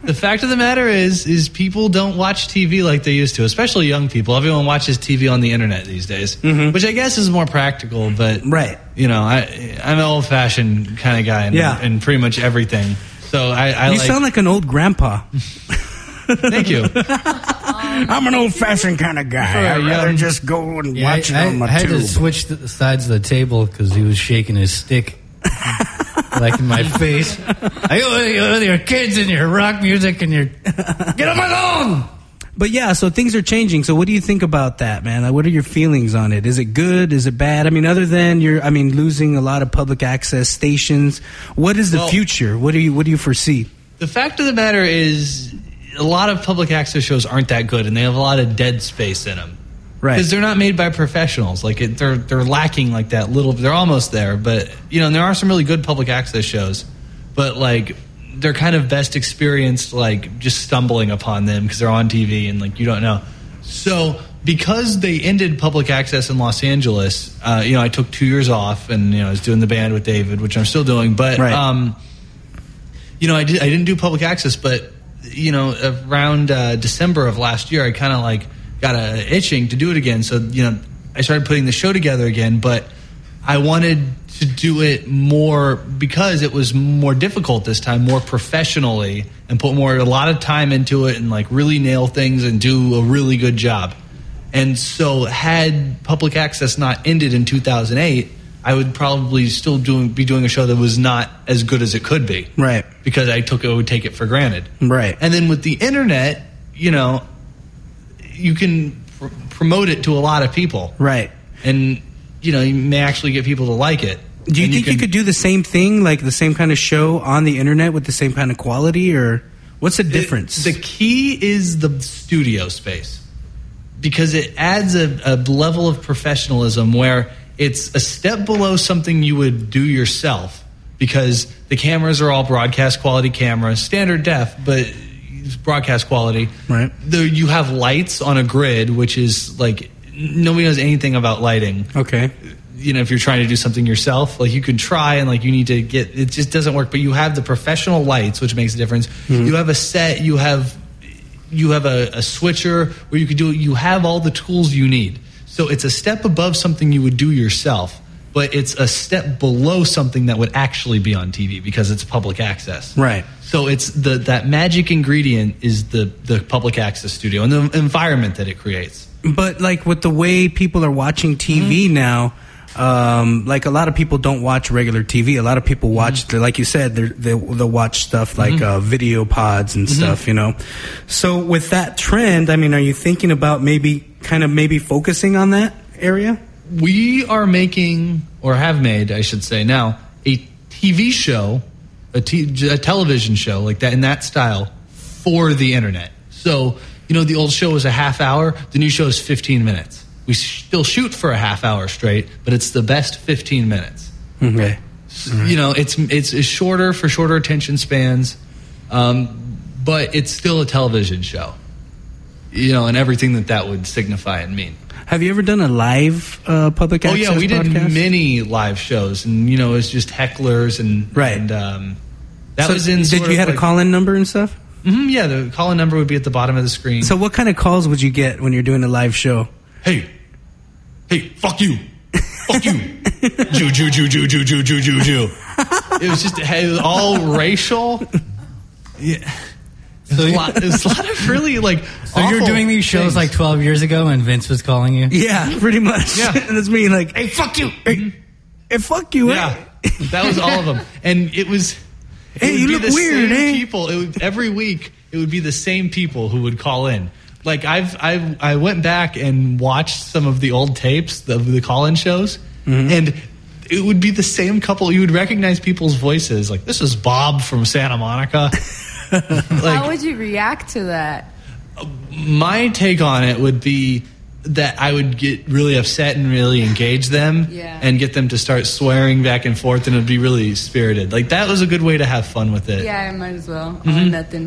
people don't watch TV like they used to, especially young people. Everyone watches TV on the internet these days, which I guess is more practical. But you know, I'm an old-fashioned kind of guy, in pretty much everything. So you sound like an old grandpa. Thank you. I'm an old-fashioned kind of guy. I'd rather just go and watch it on my I had tube. to switch the sides of the table because he was shaking his stick. Like in my face. Your kids and your rock music and your... Get on my lawn! But yeah, so things are changing. So what do you think about that, man? Like, what are your feelings on it? Is it good? Is it bad? I mean, other than losing a lot of public access stations, what is the future? What do you foresee? The fact of the matter is, a lot of public access shows aren't that good, and they have a lot of dead space in them. Right. Because they're not made by professionals. Like they're lacking like that little. They're almost there, but and there are some really good public access shows, but like they're kind of best experienced like just stumbling upon them because they're on TV and like you don't know. So because they ended public access in Los Angeles, I took 2 years off and I was doing the band with David, which I'm still doing. But I didn't do public access, but around December of last year, I kind of like got itching to do it again. So, I started putting the show together again, but I wanted to do it more because it was more difficult this time, more professionally, and put a lot of time into it and like really nail things and do a really good job. And so had public access not ended in 2008, I would probably still be doing a show that was not as good as it could be. Right. Because I would take it for granted. Right. And then with the internet, you can promote it to a lot of people. Right. And, you may actually get people to like it. Do you think you could do the same thing, like the same kind of show on the internet with the same kind of quality, or what's the difference? The key is the studio space. Because it adds a level of professionalism where it's a step below something you would do yourself. Because the cameras are all broadcast quality cameras, standard def, but broadcast quality. Right. You have lights on a grid, which is like nobody knows anything about lighting. Okay. If you're trying to do something yourself, like you can try and like you need to get it just doesn't work. But you have the professional lights, which makes a difference. Mm-hmm. You have a set. You have a switcher where you can do it. You have all the tools you need. So it's a step above something you would do yourself, but it's a step below something that would actually be on TV because it's public access. Right. So it's that magic ingredient is the public access studio and the environment that it creates. But like with the way people are watching TV now, like a lot of people don't watch regular TV. A lot of people watch, like you said, they'll watch stuff like video pods and stuff, So with that trend, I mean, are you thinking about maybe focusing on that area? We are making, or have made, I should say now, a TV show, a television show like that in that style for the internet. So, the old show was a half hour. The new show is 15 minutes. We still shoot for a half hour straight, but it's the best 15 minutes. Okay. It's shorter for shorter attention spans, but it's still a television show. And everything that would signify and mean. Have you ever done a live public access podcast? Oh, yeah, we did many live shows, and, it's just hecklers and... Right. And, that was in Did you have a call-in number and stuff? Mm-hmm, yeah, the call-in number would be at the bottom of the screen. So what kind of calls would you get when you're doing a live show? Hey, fuck you. Fuck you. Jew. It was just all racial. Yeah. There's a lot of really like. So you're doing these shows like 12 years ago, and Vince was calling you. Yeah, pretty much. Yeah, and it's me like, hey, fuck you, hey, fuck you. Yeah, that was all of them, and it was Hey, you look weird, eh? People, every week it would be the same people who would call in. Like I went back and watched some of the old tapes of the call-in shows, and it would be the same couple. You would recognize people's voices. Like, this is Bob from Santa Monica. How would you react to that? My take on it would be that I would get really upset and really engage them and get them to start swearing back and forth, and it would be really spirited. Like, that was a good way to have fun with it. Yeah, I might as well. Nothing.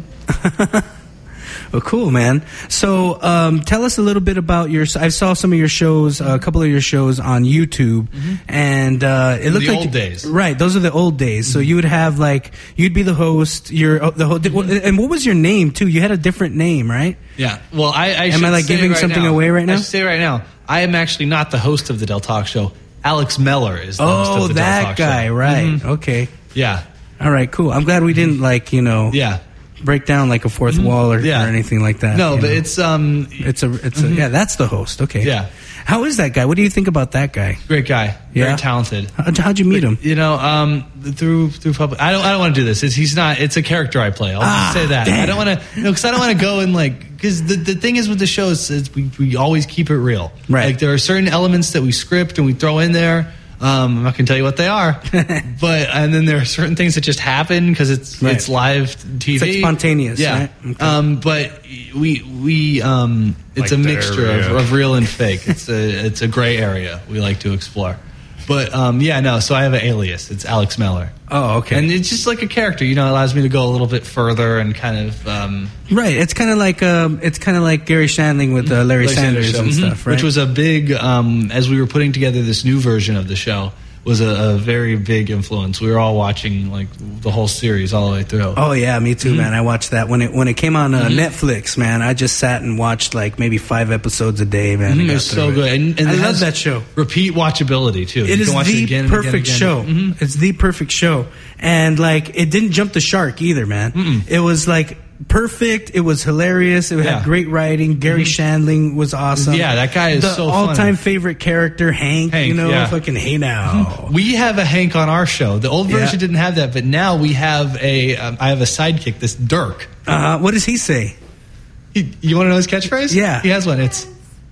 Well, cool, man. So, tell us a little bit about I saw some of your shows, a couple of your shows on YouTube, and it looked like old days. Right, those are the old days. So you would have you'd be the host. And what was your name too? You had a different name, right? Yeah. Well, I am I giving something away right now? I should say right now, I am actually not the host of the Del Talk Show. Alex Meller is the host of the Del Talk Show. Oh, that guy, right? Okay. Yeah. All right, cool. I'm glad we didn't break down like a fourth wall or anything like that. No, but it's that's the host. Okay. Yeah. How is that guy? What do you think about that guy? Great guy. Yeah? Very talented. How'd you meet him? Through public. I don't want to do this. It's a character I play. I'll just say that. Damn. I don't want to, because I don't want to go and because the thing is with the show is we always keep it real. Right. Like, there are certain elements that we script and we throw in there. I'm not going to tell you what they are, and then there are certain things that just happen because it's live TV. It's like spontaneous, yeah. Right? Okay. But we it's a mixture of real and fake. It's a gray area we like to explore. But so I have an alias. It's Alex Meller. Oh, okay. And it's just like a character, it allows me to go a little bit further and kind of right. It's kind of like Gary Shandling with Larry Sanders and stuff, right? Which was a big as we were putting together this new version of the show, was a very big influence. We were all watching the whole series all the way through. Oh yeah, me too, man. I watched that when it came on Netflix, man. I just sat and watched maybe 5 episodes a day, man. It was so good, and I love that show. Repeat watchability too. It is the perfect show. It's the perfect show, and it didn't jump the shark either, man. It was perfect. It was hilarious. It had great writing. Gary Shandling was awesome. Yeah, that guy is so funny. The all-time favorite character, Hank. Fucking hey now. We have a Hank on our show. The old version didn't have that, but now we have I have a sidekick, this Dirk. What does he say? You want to know his catchphrase? Yeah. He has one. It's,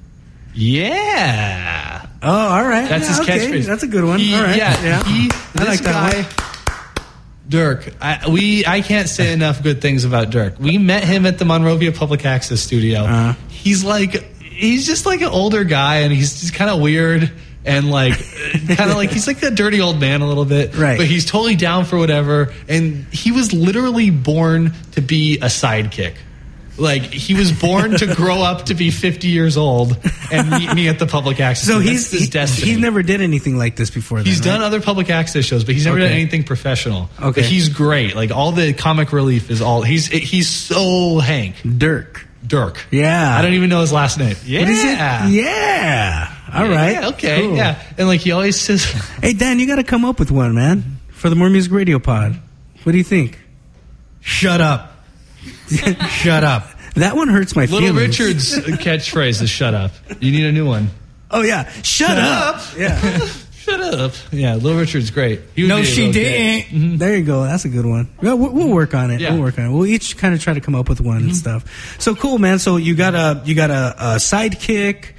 yeah. Oh, all right. That's his catchphrase. That's a good one. All right. Yeah. I like that one. Dirk, I can't say enough good things about Dirk. We met him at the Monrovia Public Access Studio. He's just like an older guy, and he's just kind of weird and he's like a dirty old man a little bit. Right. But he's totally down for whatever. And he was literally born to be a sidekick. He was born to grow up to be 50 years old and meet me at the public access. So his destiny. He never did anything like this before. He's done other public access shows, but he's never done anything professional. Okay. But he's great. All the comic relief is all. He's so Hank. Dirk. Yeah. I don't even know his last name. Yeah. What is it? Yeah. All right. Yeah, okay. Cool. Yeah. And he always says, "Hey Dan, you got to come up with one, man, for the More Music Radio Pod. What do you think?" Shut up. Shut up. That one hurts my feelings. Little Richard's catchphrase is "shut up." You need a new one. Oh yeah, shut up. Yeah. Shut up. Yeah, Little Richard's great. No, she didn't. Mm-hmm. There you go. That's a good one. We'll work on it. Yeah. We'll each kind of try to come up with one and stuff. So cool, man. So you got a sidekick.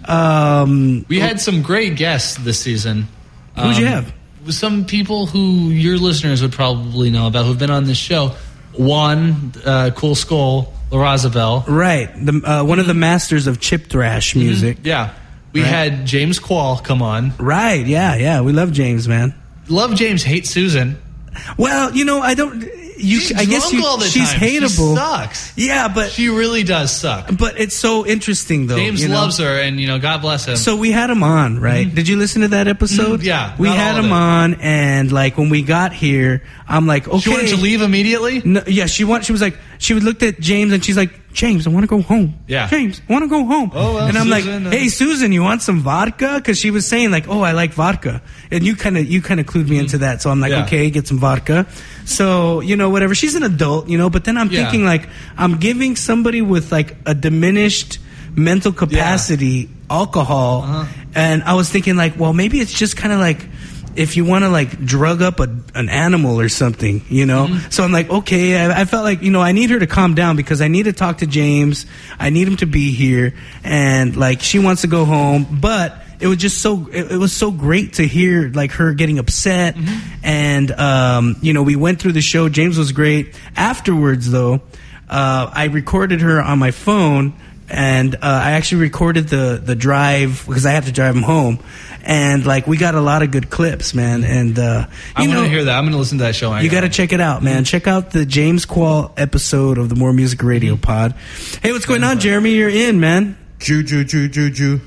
We had some great guests this season. Who'd you have? Some people who your listeners would probably know about who've been on this show. One, Cool Skull, LaRazabelle. Right. One of the masters of chip thrash music. Yeah. We had James Quall come on. Right, yeah. We love James, man. Love James, hate Susan. Well, I don't... She's hateable. She sucks. Yeah, but... She really does suck. But it's so interesting, though. James loves her, and, God bless him. So we had him on, right? Did you listen to that episode? Yeah. We had him on, and, when we got here, I'm like, okay... She wanted to leave immediately? No, yeah, she was like... She looked at James, and she's like, James, I want to go home. Yeah. James, I want to go home. Oh, well, and I'm Susan, like, hey, Susan, you want some vodka? Because she was saying, oh, I like vodka. And you kind of clued me into that. So I'm like, okay, get some vodka. So, whatever. She's an adult, but then I'm thinking, I'm giving somebody with, a diminished mental capacity alcohol. And I was thinking, well, maybe it's just kind of if you want to like drug up an animal or something, you know. So I'm like, okay, I felt like, you know, I need her to calm down because I need to talk to James. I need him to be here, and like she wants to go home, but it was just it was so great to hear like her getting upset, and you know, we went through the show. James was great. Afterwards, though, I recorded her on my phone, and I actually recorded the drive because I had to drive him home, and like we got a lot of good clips, man. And I want to hear that. I'm going to listen to that show. You got to check it out, man. Check out the James Qual episode of the More Music Radio Pod. Hey, what's going on, Jeremy? You're in, man. Jew.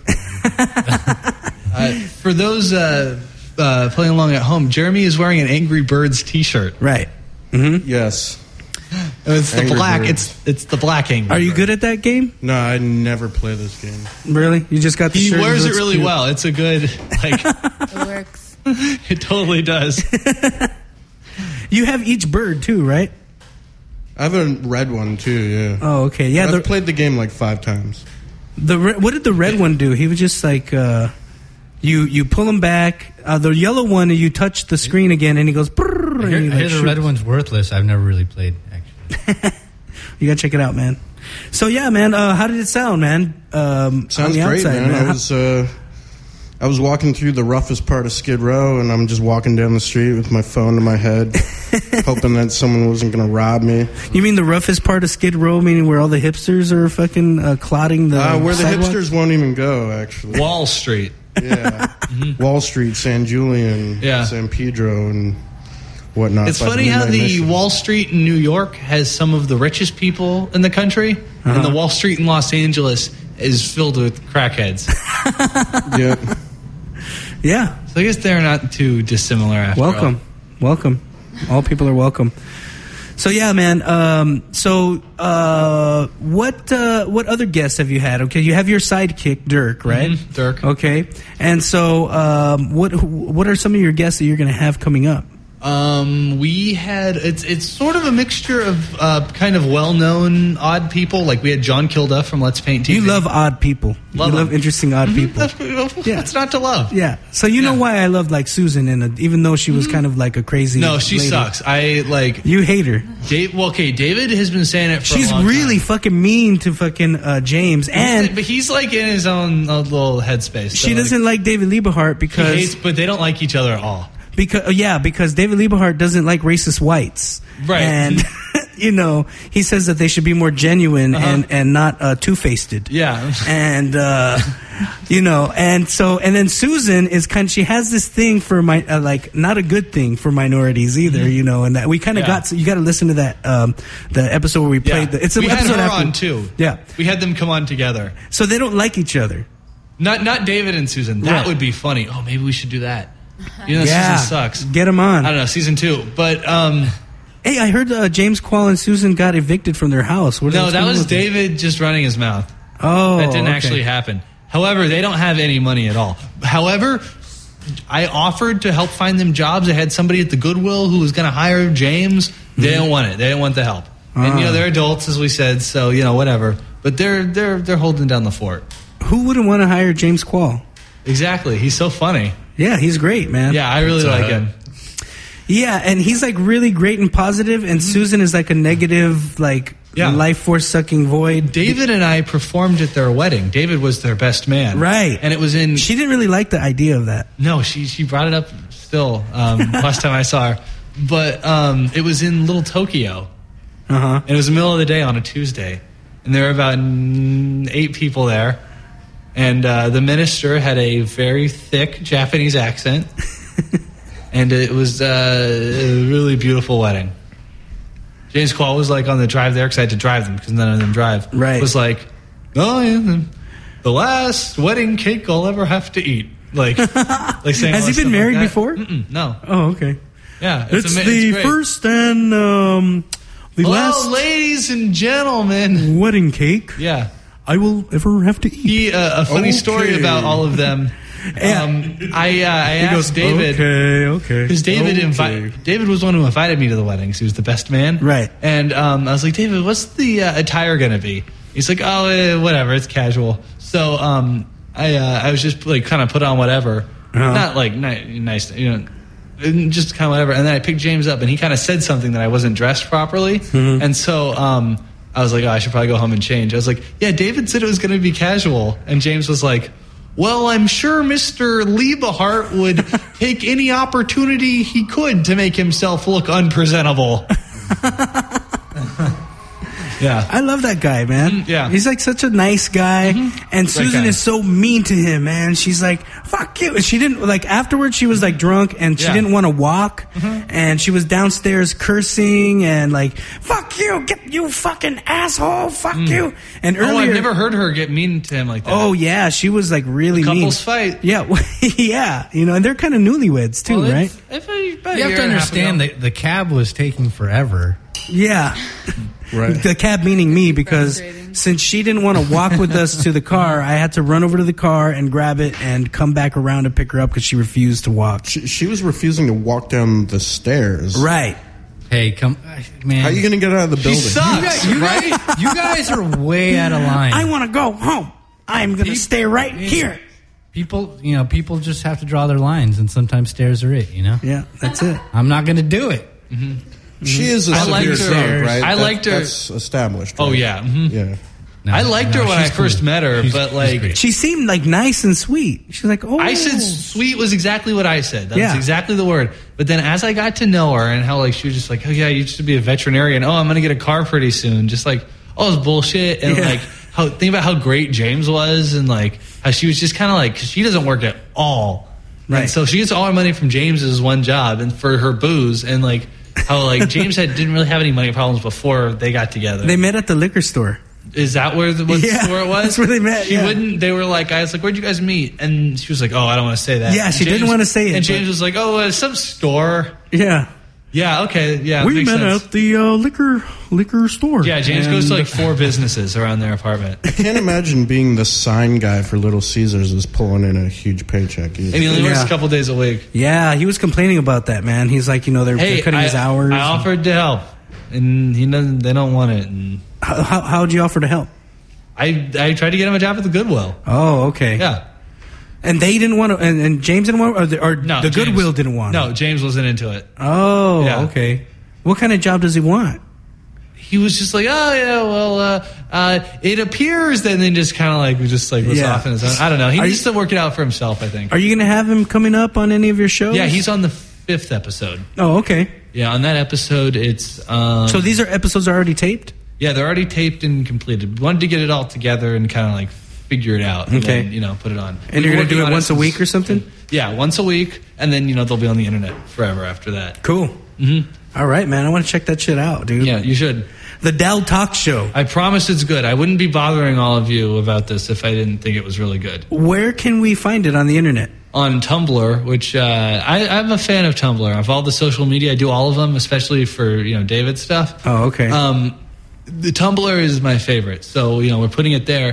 For those playing along at home, Jeremy is wearing an Angry Birds T-shirt. Right. Yes. It's the Angry black. Birds. It's the black Angry. Are you good at that game? No, I never play this game. Really? You just got the He shirt? wears it looks really cute. well. It's a good like. It works. It totally does. You have each bird too, right? I have a red one too. Yeah. Oh, okay. Yeah, I've played the game like 5 times. What did the red one do? He was just like, you pull him back. The yellow one, you touch the screen again, and he goes. I hear the red one's worthless. I've never really played, actually. You gotta check it out, man. So yeah, man. How did it sound, man? Sounds on the great, outside, man. I was walking through the roughest part of Skid Row, and I'm just walking down the street with my phone to my head, hoping that someone wasn't going to rob me. You mean the roughest part of Skid Row, meaning where all the hipsters are fucking clotting the where the sidewalk? hipsters won't even go, actually. Wall Street. Yeah. Wall Street, San Julian, San Pedro, and whatnot. It's funny how the Wall Street in New York has some of the richest people in the country, and the Wall Street in Los Angeles is filled with crackheads. Yep. Yeah. So I guess they're not too dissimilar after all. Welcome. All people are welcome. So yeah, man. What other guests have you had? Okay, you have your sidekick Dirk, right? Dirk. Okay. And so what are some of your guests that you're going to have coming up? We had it's sort of a mixture of kind of well-known odd people. Like we had John Kilduff from Let's Paint TV. You love odd people. You love interesting odd people. That's not to love. Yeah. So you know why I loved like Susan, even though she was kind of like a crazy. No, she lady. sucks. I like. You hate her. David has been saying it for She's a long really time. fucking mean to fucking James, but he's like in his own little headspace. She doesn't like David Liebehart because but they don't like each other at all. Because David Liebehart doesn't like racist whites, right? And you know, he says that they should be more genuine and not two-faced. Yeah, and you know, and then Susan is she has this thing for like not a good thing for minorities either, you know, and that we kind of got. You got to listen to that the episode where we played. It's an we episode had her after, on too. Yeah, we had them come on together. So they don't like each other. Not David and Susan. That would be funny. Oh, maybe we should do that. You know, yeah, Susan sucks. Get them on. I don't know, season 2. But hey, I heard James Qual and Susan got evicted from their house. No, that was David just running his mouth. Oh, that didn't actually happen. However, they don't have any money at all. However, I offered to help find them jobs. I had somebody at the Goodwill who was going to hire James. They don't want it. They don't want the help. And you know, they're adults, as we said, so you know, whatever. But they're holding down the fort. Who wouldn't want to hire James Qual? Exactly. He's so funny. Yeah, he's great, man. Yeah, I really like him. Yeah, and he's like really great and positive, and Susan is like a negative, like life force sucking void. David and I performed at their wedding. David was their best man, right? And it was in. She didn't really like the idea of that. No, she brought it up still last time I saw her, but it was in Little Tokyo, and it was the middle of the day on a Tuesday, and there were about 8 people there. And the minister had a very thick Japanese accent. And it was a really beautiful wedding. James Qual was like on the drive there because I had to drive them because none of them drive. Right. Was like, oh, yeah, the last wedding cake I'll ever have to eat. Like saying. Has he been married before? No. Oh, okay. Yeah. It's the first and the last. Ladies and gentlemen. Wedding cake. Yeah. I will ever have to eat. A funny story about all of them. I asked David. Okay. Because David was the one who invited me to the wedding. 'Cause he was the best man. Right. And I was like, David, what's the attire going to be? He's like, oh, whatever. It's casual. So I was just like kind of put on whatever. Not like nice, you know, and just kind of whatever. And then I picked James up, and he kind of said something that I wasn't dressed properly. Mm-hmm. And so I was like, oh, I should probably go home and change. I was like, yeah, David said it was going to be casual. And James was like, well, I'm sure Mr. Liebehart would take any opportunity he could to make himself look unpresentable. Yeah, I love that guy, man. Yeah, he's like such a nice guy, and Susan is so mean to him, man. She's like, "Fuck you." She didn't like afterwards. She was like drunk, and she didn't want to walk, and she was downstairs cursing and like, "Fuck you, get you fucking asshole, fuck you." And earlier, I've never heard her get mean to him like that. Oh yeah, she was like really mean. Couples fight. Yeah, yeah, and they're kind of newlyweds too, right? You have to understand that the cab was taking forever. Yeah. Right. The cab meaning me, because since she didn't want to walk with us to the car, I had to run over to the car and grab it and come back around to pick her up because she refused to walk. She was refusing to walk down the stairs. Right. Hey, come, man. How are you going to get out of the building? She sucks, You guys are way out of line. I want to go home. I'm going to stay right here. People just have to draw their lines, and sometimes stairs are it, Yeah, that's it. I'm not going to do it. Mm-hmm. She is a severe drunk, right? I liked her. That's established. Right? Oh, yeah. Mm-hmm. Yeah. No, I liked her when I first met her, but like... She seemed like nice and sweet. She's like, oh. I said sweet was exactly what I said. That's Yeah. exactly the word. But then as I got to know her and how like she was just like, oh yeah, you used to be a veterinarian. Oh, I'm going to get a car pretty soon. Just like, oh, it's bullshit. And like, think about how great James was and like how she was just kind of like, cause she doesn't work at all. Right. And so she gets all her money from James's one job and for her booze and like how like James didn't really have any money problems before they got together. They met at the liquor store. Is that where the store it was? That's where they met. She wouldn't. They were like, I was like, where'd you guys meet? And she was like, oh, I don't want to say that. Yeah, she didn't want to say it. And James was like, oh, some store. Yeah. Yeah. Okay. Yeah. We makes met sense. at the liquor store. Yeah. James goes to like 4 businesses around their apartment. I can't imagine being the sign guy for Little Caesars is pulling in a huge paycheck either. And he only works a couple days a week. Yeah, he was complaining about that, man. He's like, they're cutting his hours. I offered to help, and they don't want it. And how'd you offer to help? I tried to get him a job at the Goodwill. Oh, okay. Yeah. And they didn't want to, and James didn't want, or no, the James, Goodwill didn't want No, James wasn't into it. Oh, Yeah. okay. What kind of job does he want? He was just like, oh yeah, well, it appears that, and then just kind of like was off in his own. I don't know. He needs to work it out for himself, I think. Are you going to have him coming up on any of your shows? Yeah, he's on the 5th episode. Oh, okay. Yeah, on that episode, it's. So these are episodes already taped? Yeah, they're already taped and completed. We wanted to get it all together and kind of like figure it out. And Okay. then, put it on. And you're going to do it once a week or something? Yeah, once a week, and then they'll be on the internet forever after that. Cool. Mm-hmm. All right, man. I want to check that shit out, dude. Yeah, you should. The Del Talk Show. I promise it's good. I wouldn't be bothering all of you about this if I didn't think it was really good. Where can we find it on the internet? On Tumblr, which I'm a fan of Tumblr. Of all the social media, I do all of them, especially for David's stuff. Oh, okay. The Tumblr is my favorite, so we're putting it there.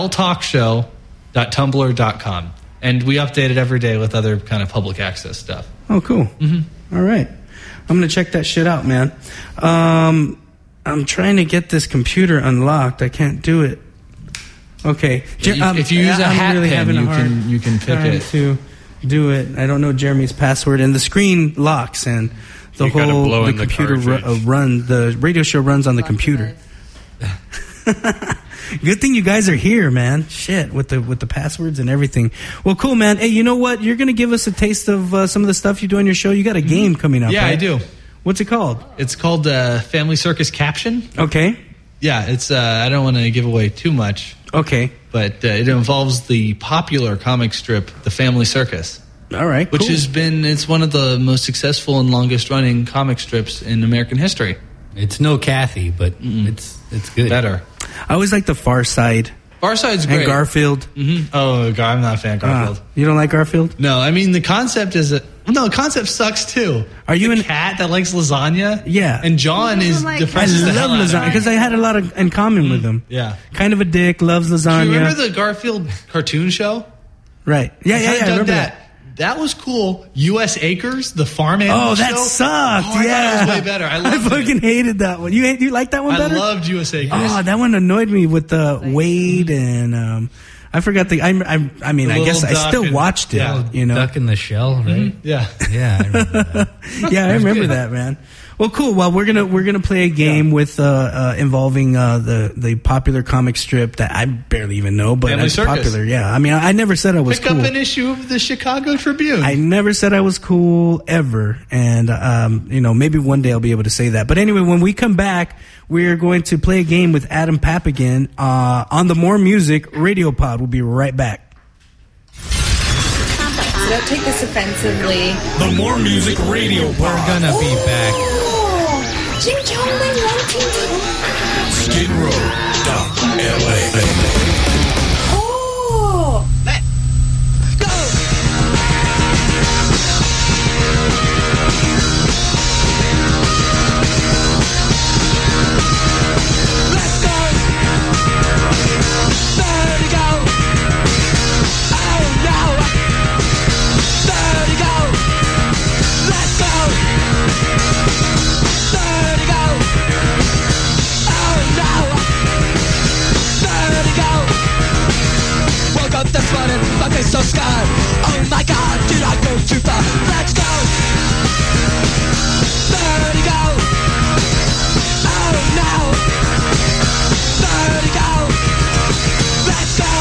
DelTalkShow.tumblr.com, and we update it every day with other kind of public access stuff. Oh, cool. Mm-hmm. All right. I'm going to check that shit out, man. I'm trying to get this computer unlocked. I can't do it. Okay. If you use a hat pen, you can pick it. To do it. I don't know Jeremy's password, and the screen locks, and the computer runs. The radio show runs on the computer. Good thing you guys are here, man. Shit, with the passwords and everything. Well, cool, man. Hey, you know what? You're gonna give us a taste of some of the stuff you do on your show. You got a game coming up. Yeah, right? I do. What's it called? It's called Family Circus Caption. Okay. Yeah, it's. I don't want to give away too much. Okay. But it involves the popular comic strip, The Family Circus. All right, which cool. it's one of the most successful and longest running comic strips in American history. It's no Kathy, but it's good. Better. I always like the Far Side. Far Side's great. And Garfield. Mm-hmm. Oh, I'm not a fan of Garfield. You don't like Garfield? No, I mean the concept is the concept sucks too. Are you a cat that likes lasagna? Yeah. And John is depressed. I love lasagna because I had a lot in common with him. Yeah. Kind of a dick, loves lasagna. Do you remember the Garfield cartoon show? Right. Yeah, I remember that. That was cool. U.S. Acres, the farm animal show. Oh, that sucked. I thought it was way better. I fucking hated that one. You like that one better? I loved U.S. Acres. Oh, that one annoyed me with Wade and I forgot the. I mean, I guess I still watched it. You know, Duck in the Shell, right? Yeah, yeah, I remember that. Yeah, I remember that, man. Well, cool. Well, we're gonna play a game with involving the popular comic strip that I barely even know, but Family it's Circus. popular. Yeah, I mean, I never said I was Pick cool. up an issue of the Chicago Tribune. I never said I was cool ever, and you know, maybe one day I'll be able to say that. But anyway, when we come back, we're going to play a game with Adam Papagan on the More Music Radio Pod. We'll be right back. Don't take this offensively. The More Music Radio Pod. We're gonna be back. Jim Johnson wanting to. Skid Row.LA. Oh! Let's go! Let's go! There we go! Oh no! There we go! Let's go! There we go! Oh no! There we go! Woke up this morning, my face so scarred. Oh my God, did I go too far? Let's go! There we go! Oh no! There we go! Let's go!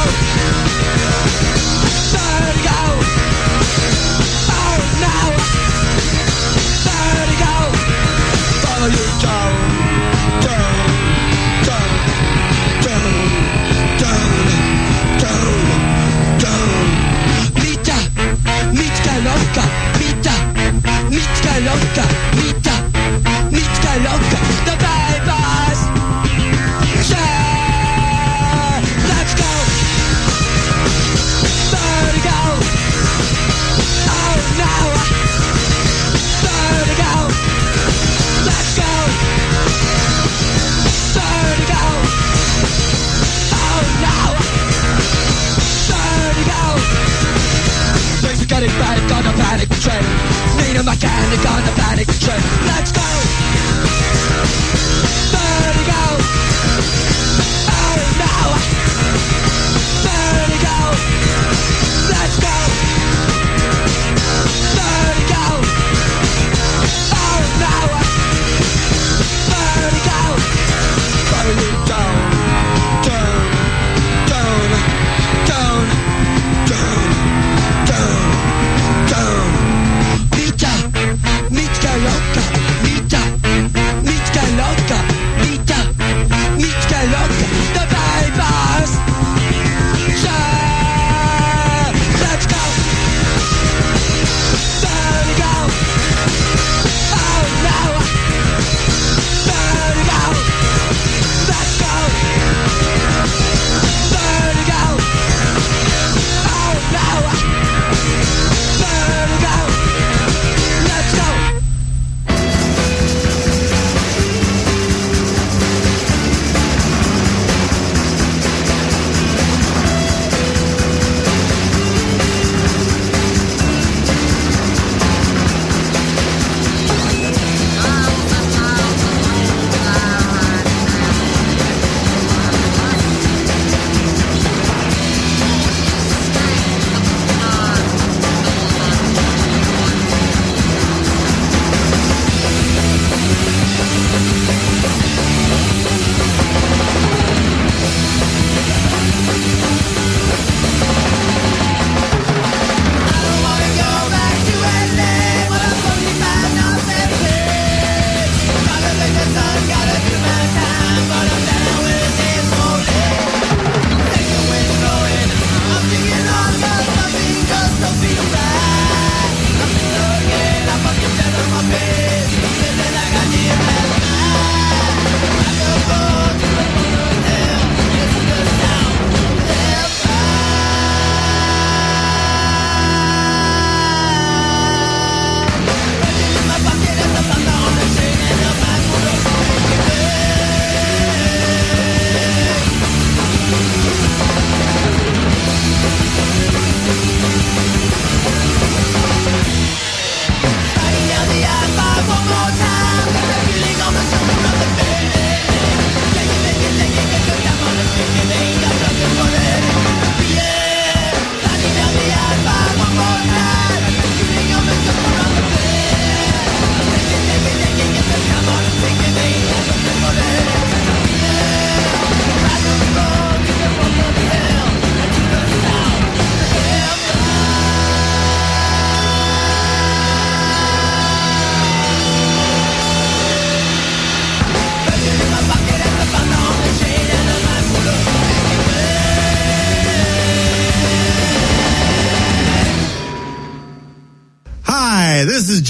There we go! Oh no! There we go! Follow you down, down, down, down, down, down, down. Mita, Mitka Lonka, Mita, Mitka Lonka, Mita, Mitka Lonka. The vipers. Yeah, let's go. There we go. Oh no. There we go. Let's go. There we go. Oh no. There we go. Things are getting panic on the panic train. Need a mechanic on the panic train. Let's go. There we go. Oh no. There we go. Let's go. There we go. Oh no. There we go. Follow you down, down, down, down, down, down, down. Mita, Mitka Lonka,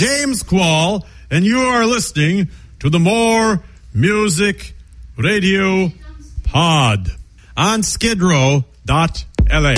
James Quall, and you are listening to the More Music Radio Pod on skidrow.la.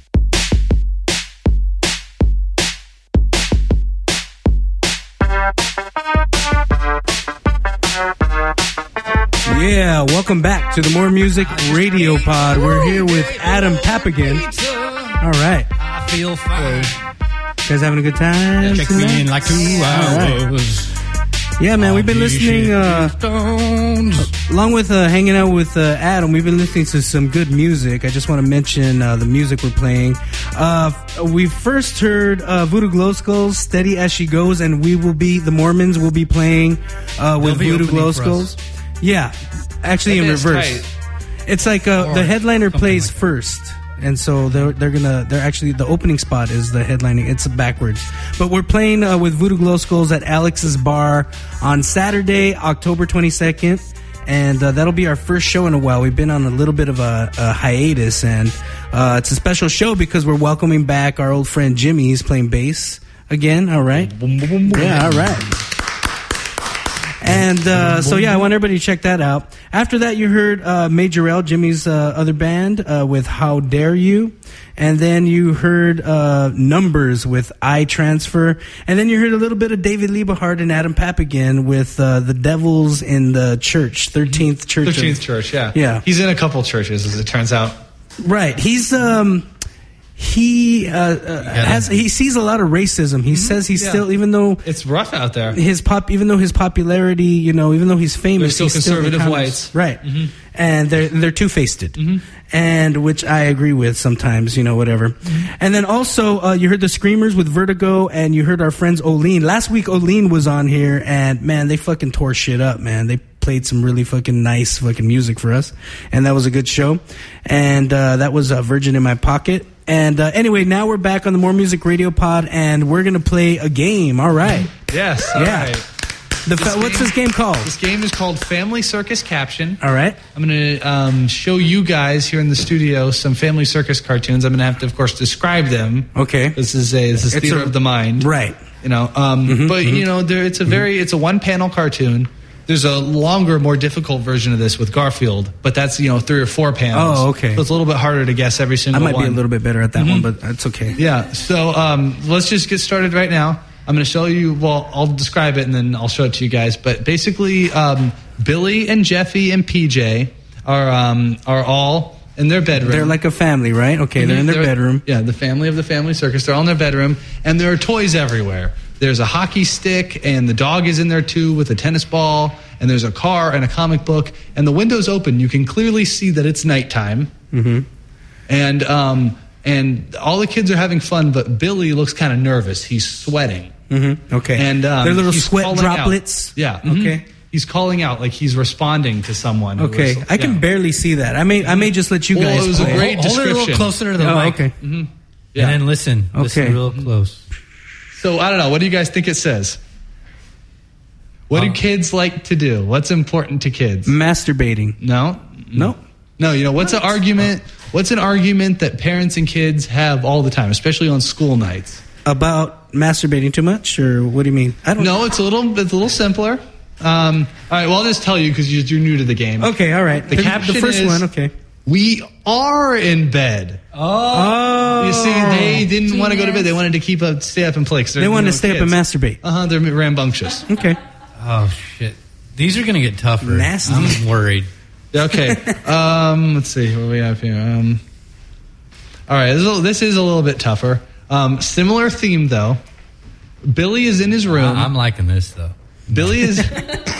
Yeah, welcome back to the More Music Radio Pod. We're here with Adam Papagan. All right. I feel fine. You guys having a good time? Check me in like 2 hours. Right. Yeah, man, we've been listening, along with hanging out with Adam, we've been listening to some good music. I just want to mention the music we're playing. We first heard Voodoo Glow Skulls, Steady As She Goes, and the Mormons will be playing with Voodoo Glow Skulls. Yeah, actually in reverse. Tight. It's like the headliner plays first. And so they're actually, the opening spot is the headlining. It's backwards. But we're playing with Voodoo Glow Skulls at Alex's Bar on Saturday, October 22nd. And that'll be our first show in a while. We've been on a little bit of a hiatus. And it's a special show because we're welcoming back our old friend Jimmy. He's playing bass again. All right. Yeah, all right. And so, yeah, I want everybody to check that out. After that, you heard Majorelle, Jimmy's other band, with How Dare You. And then you heard Numbers with I Transfer. And then you heard a little bit of David Liebehart and Adam Papagan with The Devils in the Church, 13th Church. 13th Church, yeah. Yeah. He's in a couple churches, as it turns out. Right. He's... He sees a lot of racism. He says he's still, even though it's rough out there, even though his popularity, even though he's famous, they're still he's conservative still whites, right? Mm-hmm. And they're two-faced, and which I agree with sometimes, whatever. Mm-hmm. And then also you heard the Screamers with Vertigo, and you heard our friends Olene. Last week Olene was on here, and man, they fucking tore shit up, man. They played some really fucking nice fucking music for us, and that was a good show. And that was Virgin in My Pocket. And anyway, now we're back on the More Music Radio Pod, and we're going to play a game. All right. Yes. Yeah. Right. What's this game called? This game is called Family Circus Caption. All right. I'm going to show you guys here in the studio some Family Circus cartoons. I'm going to have to, of course, describe them. Okay. This is theater of the mind. Right. It's a one-panel cartoon. There's a longer, more difficult version of this with Garfield, but that's 3 or 4 panels. Oh, okay. So it's a little bit harder to guess every single one. I might be a little bit better at that one, but that's okay. Yeah. So let's just get started right now. I'm going to show you. Well, I'll describe it and then I'll show it to you guys. But basically, Billy and Jeffy and PJ are all in their bedroom. They're like a family, right? Okay, they're in their bedroom. Yeah, the family of the Family Circus. They're all in their bedroom, and there are toys everywhere. There's a hockey stick, and the dog is in there too with a tennis ball, and there's a car and a comic book, and the window's open. You can clearly see that it's nighttime. Mm-hmm. And all the kids are having fun, but Billy looks kind of nervous. He's sweating. Mm-hmm. Okay. And they're little sweat droplets. Out. Yeah. Mm-hmm. Okay. He's calling out like he's responding to someone. Okay. I can barely see that. I may just let you guys. It was play. a great description. Hold it a little closer to the mic. Okay. Mm-hmm. Yeah. And then listen. Okay. Listen real close. So I don't know. What do you guys think it says? What do kids like to do? What's important to kids? Masturbating. No. No. What's an argument? What's an argument that parents and kids have all the time, especially on school nights? About masturbating too much, or what do you mean? I don't know. It's a little simpler. All right. Well, I'll just tell you because you're new to the game. Okay. All right. The caption the first is, one. Okay. We are in bed. Oh. You see, they didn't want to go to bed. They wanted to stay up and play. They wanted to stay up and masturbate. They're rambunctious. Okay. Oh, shit. These are going to get tougher. Nasty. I'm worried. Okay. Let's see. What do we have here? All right. This is a little bit tougher. Similar theme, though. Billy is in his room. I'm liking this, though. Billy is in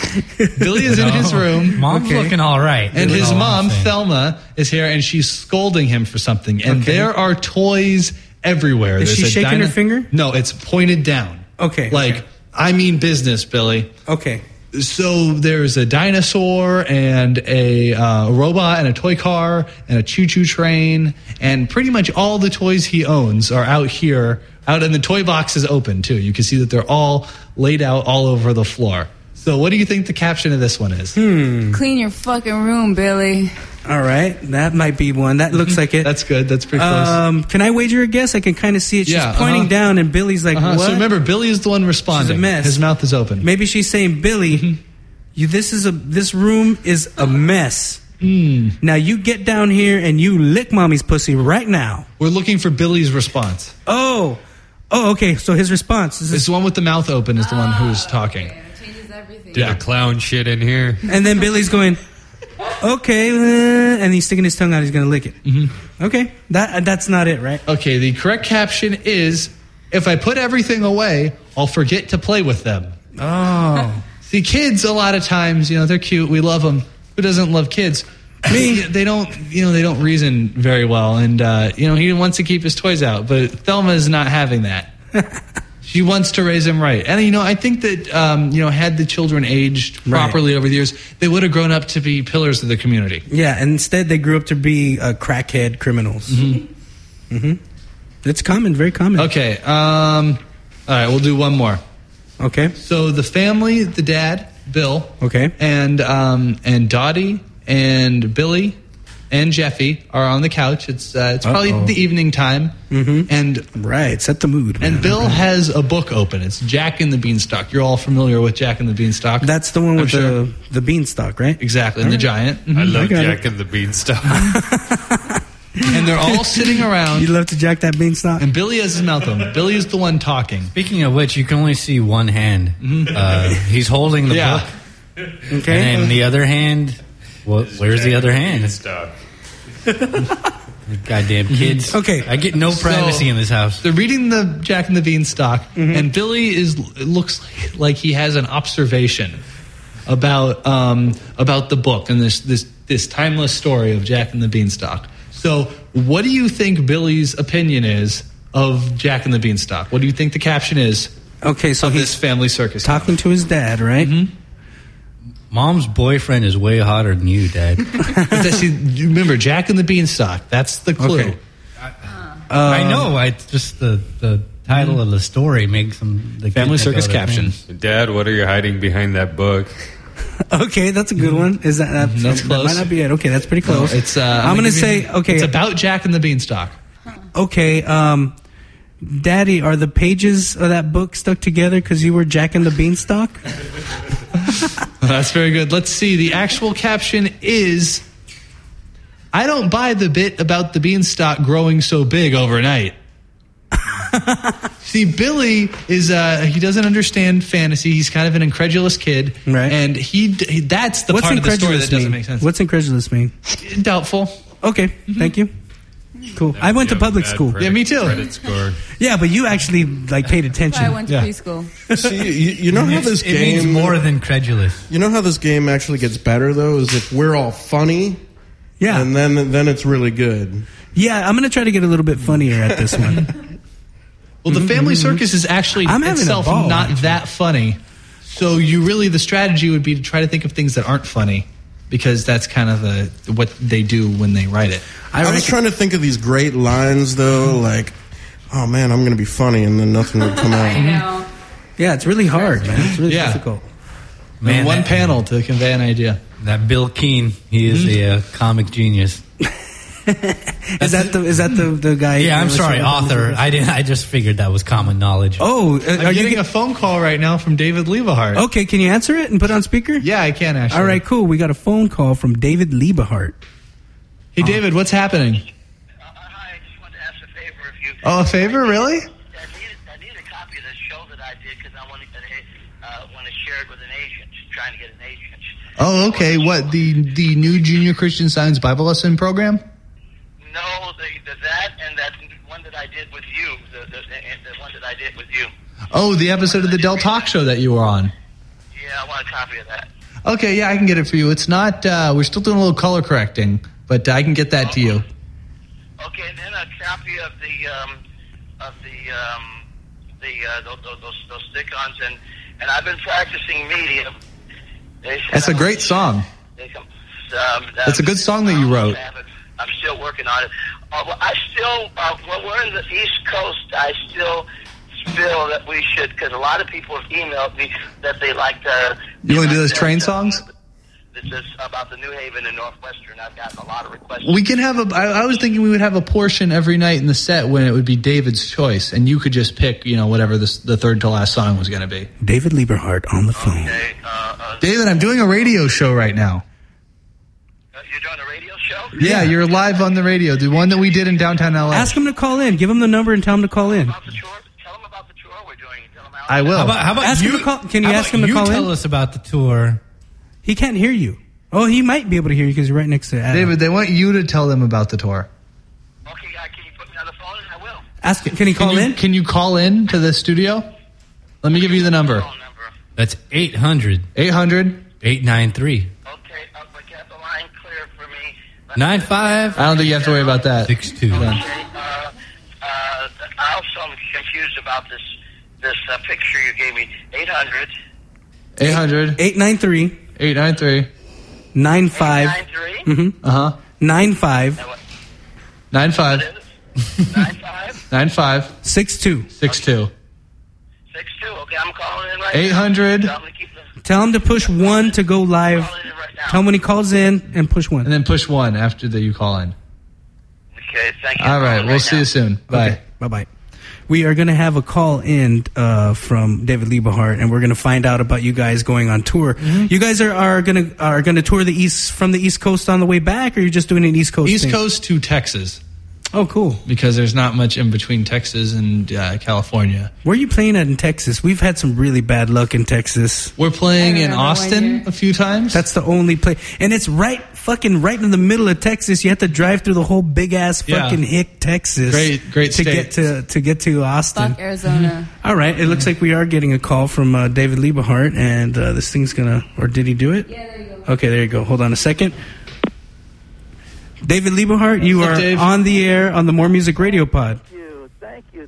his room. Mom's looking all right. And his mom, Thelma, is here, and she's scolding him for something. And there are toys everywhere. Is she shaking her finger? No, it's pointed down. Okay. I mean business, Billy. Okay. So there's a dinosaur and a robot and a toy car and a choo-choo train, and pretty much all the toys he owns are out here. And the toy box is open, too. You can see that they're all laid out all over the floor. So what do you think the caption of this one is? Clean your fucking room, Billy. All right, that might be one. That looks like it. That's good. That's pretty close. Can I wager a guess? I can kind of see it. She's Yeah, pointing down, and Billy's like, what? So remember, Billy is the one responding. She's a mess. His mouth is open. Maybe she's saying, Billy, this room is a mess. Now you get down here and you lick mommy's pussy right now. We're looking for Billy's response. Oh, okay. So his response is This one with the mouth open is the one who's talking. Did a clown shit in here? And then Billy's going, okay, and he's sticking his tongue out. He's going to lick it. Okay, that's not it, right? Okay, the correct caption is, if I put everything away, I'll forget to play with them. Oh. See, kids, a lot of times, they're cute. We love them. Who doesn't love kids? Me, they don't reason very well. And, he wants to keep his toys out. But Thelma is not having that. She wants to raise him right. And, I think that, had the children aged properly over the years, they would have grown up to be pillars of the community. Yeah, and instead they grew up to be crackhead criminals. It's common, very common. Okay. All right, we'll do one more. Okay. So the family, the dad, Bill. Okay. And Dottie and Billy and Jeffy are on the couch. It's probably the evening time. And right, set the mood. Man. And Bill has a book open. It's Jack and the Beanstalk. You're all familiar with Jack and the Beanstalk. That's the one with the beanstalk, right? Exactly, and the giant. I love Jack and the Beanstalk. And they're all sitting around. You love to jack that beanstalk? And Billy has his mouth open. Billy is the one talking. Speaking of which, you can only see one hand. He's holding the book. Okay. And then the other hand, where's the other hand? Goddamn kids. Okay. I get no privacy in this house. They're reading the Jack and the Beanstalk, and Billy looks like he has an observation about the book and this timeless story of Jack and the Beanstalk. So, what do you think Billy's opinion is of Jack and the Beanstalk? What do you think the caption is? Okay, so of this family circus talking to his dad, right? Mom's boyfriend is way hotter than you, Dad. Remember, Jack and the Beanstalk. That's the clue. Okay. I know. Just the title of the story makes them the family circus caption. Dad, what are you hiding behind that book? Okay, that's a good one. Is that's close? That might not be it. Okay, that's pretty close. No, it's. I'm going to say okay. It's about Jack and the Beanstalk. Okay, Daddy, are the pages of that book stuck together because you were Jack and the Beanstalk? That's very good. Let's see. The actual caption is, I don't buy the bit about the beanstalk growing so big overnight. See, Billy is he doesn't understand fantasy. He's kind of an incredulous kid, right? And he that's the part of the story that doesn't make sense. What's incredulous mean? Doubtful. Okay, thank you. Cool. I went to public school. Yeah, me too. Credit score. Yeah, but you actually paid attention. I went to preschool. See, you know how this game means more than credulous. You know how this game actually gets better though is if we're all funny. Yeah, and then it's really good. Yeah, I'm gonna try to get a little bit funnier at this one. Well, the family circus is actually itself not that funny. So the strategy would be to try to think of things that aren't funny, because that's kind of what they do when they write it. I was trying to think of these great lines though, like, oh man, I'm going to be funny, and then nothing would come out. I know. Yeah, it's really hard, man. It's really difficult. Man, one panel to convey an idea. That Bill Keane, he is a comic genius. Is that the guy? Yeah, I'm sorry, author. I just figured that was common knowledge. Oh, are you getting a phone call right now from David Liebehart? Okay, can you answer it and put it on speaker? Yeah, I can actually. All right, cool. We got a phone call from David Liebehart. Hey, David, what's happening? Hi, I just wanted to ask a favor if you. Oh, a favor, really? I need a copy of the show that I did because I want to share it with an agent. Trying to get an agent. Oh, okay. What the new Junior Christian Science Bible Lesson program? No, that and that one that I did with you. The one that I did with you. Oh, the episode of the Del Talk Show that you were on. Yeah, I want a copy of that. Okay, yeah, I can get it for you. It's not. We're still doing a little color correcting, but I can get that to you. Okay, and then a copy of those stick-ons, and I've been practicing medium. That's a great song. That's a good song that you wrote. I'm still working on it. When we're in the East Coast, I still feel that we should, because a lot of people have emailed me that they like to... You want to do those train songs? This is about the New Haven and Northwestern. I've gotten a lot of requests. We can have I was thinking we would have a portion every night in the set when it would be David's choice, and you could just pick, whatever the third to last song was going to be. David Lieberhart on the phone. Okay, David, I'm doing a radio show right now. You're doing a radio show? Yeah, you're live on the radio. The one that we did in downtown LA. Ask him to call in. Give him the number and tell him to call in. I will. How about ask you? him to call, can you ask him to call in? Tell us about the tour. He can't hear you. Oh, he might be able to hear you because you're right next to Adam. David, they want you to tell them about the tour. Okay, can you put me on the phone? I will. Ask him. Can he call in? Can you call in to the studio? Let me give you the number. That's 800. 800. 893. Okay, but get the line clear for me. 95. I don't think you have to worry about that. 62. Okay, I also am confused about this picture you gave me. 800. 800. 893. 893. 95. 893? Mm-hmm. Uh-huh. 95. 95. 95? 95. 62. 62. 62. Okay, I'm calling in right 800. now. Tell him to push 1 to go live. Tell him when he calls in and push 1. And then push 1 after that you call in. Okay, thank you. All right, we'll see you soon. Bye. Okay, bye-bye. We are going to have a call in from David Lieberhart, and we're going to find out about you guys going on tour. Mm-hmm. You guys are going to tour the East Coast on the way back, or you're just doing an East Coast East thing? Coast to Texas. Oh, cool. Because there's not much in between Texas and California. Where are you playing at in Texas? We've had some really bad luck in Texas. We're playing in Austin a few times. That's the only place. And it's right in the middle of Texas. You have to drive through the whole big-ass fucking hick Texas. Great to state. get to Austin. Fuck Arizona. Mm-hmm. All right. It looks like we are getting a call from David Lieberhart, and this thing's going to... Or did he do it? Yeah, there you go. Okay, there you go. Hold on a second. David Lieberhart, you are on the air on the More Music Radio Pod. Thank you.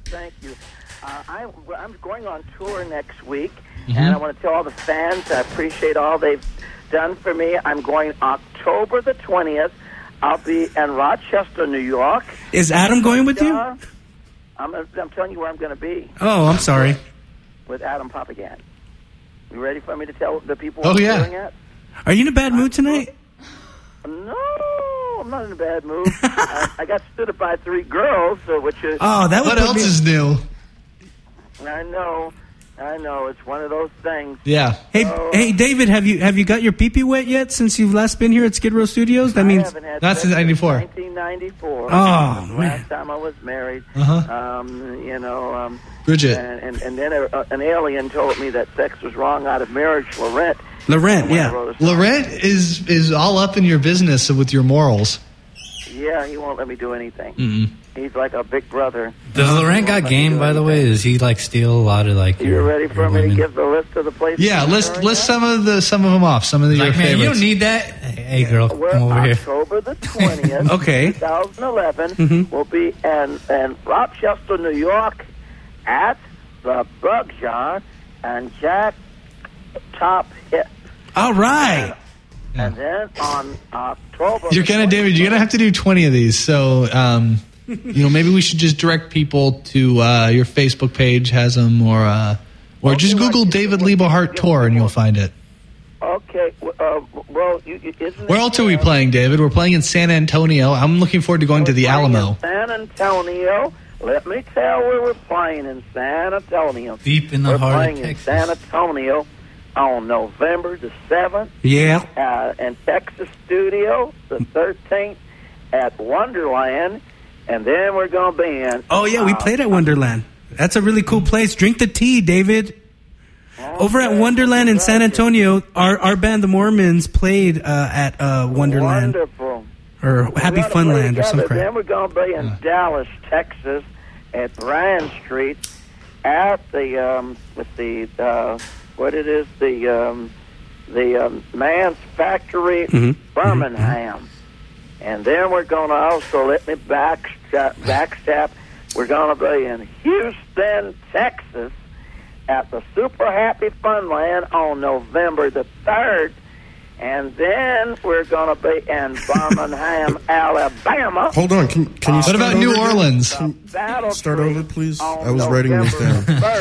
I'm going on tour next week, and I want to tell all the fans I appreciate all they've done for me. I'm going October the 20th. I'll be in Rochester, New York. Is Adam going with you? I'm telling you where I'm going to be. Oh, I'm sorry. With Adam Papagan. You ready for me to tell the people what I'm yeah. doing at? Are you in a bad mood tonight? No, I'm not in a bad mood. I got stood up by 3 girls, which is... Oh, that would What else is new? I know. It's one of those things. Yeah. Hey, David, have you got your pee-pee wet yet since you've last been here at Skid Row Studios? That means that's in 94. 1994. Oh, man. Last time I was married. Bridget. And then an alien told me that sex was wrong out of marriage. Laurent, yeah. Laurent is all up in your business with your morals. Yeah, he won't let me do anything. Mm-mm. He's like a big brother. Does Laurent got game, by the way? Does he steal a lot of You're ready for me to give the list of the places? Yeah, list some of them off. Some of your favorites. Man, you don't need that. Hey, girl, come over here. October the 20th, okay. 2011, will be in Rochester, New York, at the Bug Jar and Jack Top Hit. All right. And then on October... You're David, you're going to have to do 20 of these. So, maybe we should just direct people to your Facebook page has them, or just Google David Lieberhart Tour and you'll find it. Okay. Where else are we playing, David? We're playing in San Antonio. I'm looking forward to going to the Alamo. San Antonio. Let me tell where we're playing in San Antonio. Deep in the heart of Texas. San Antonio on November the 7th. Yeah. In Texas Studio, the 13th at Wonderland. And then we're going to be in... Oh, yeah, we played at Wonderland. That's a really cool place. Drink the tea, David. Over at Wonderland in San Antonio, our band, the Mormons, played at Wonderland. Wonderful. Or Happy Funland or some crap. Then we're going to be in Dallas, Texas at Bryan Street at the... the Man's Factory, Birmingham. And then we're going to also, let me backstep, we're going to be in Houston, Texas at the Super Happy Funland on November the 3rd. And then we're going to be in Birmingham, Alabama. Hold on, can you What about New Orleans? Start over, please? I was writing this down.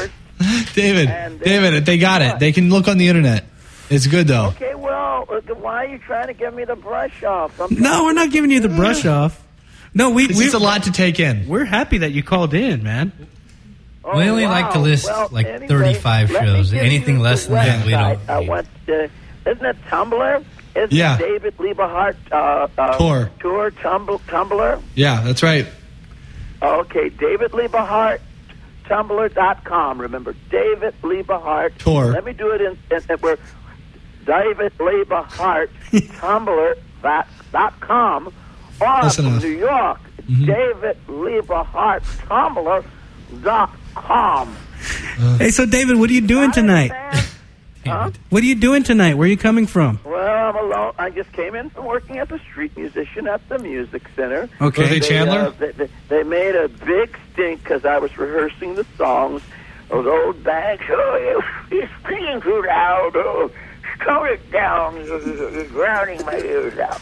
David, they got it. They can look on the internet. It's good, though. Okay, well, why are you trying to give me the brush off? No, we're not giving you the brush off. No, it's a lot to take in. We're happy that you called in, man. Oh, we only like to list 35 shows. Anything less than that, we don't. Isn't it Tumblr? Isn't it David Liebehart Tour Tumblr? Yeah, that's right. Okay, David Liebehart Tumblr.com. Remember, David Liebehart Tour. Let me do it in we're David Liebehart Tumblr.com. Or from New York, David Liebehart Tumblr.com. Hey, so David, what are you doing tonight? Huh? What are you doing tonight? Where are you coming from? Well, I'm alone. I just came in from working as a street musician at the Music Center. Okay. They Chandler? They made a big stink because I was rehearsing the songs. Those old bags. Oh, you're screaming too loud. Oh, tone it down. You're drowning my ears out.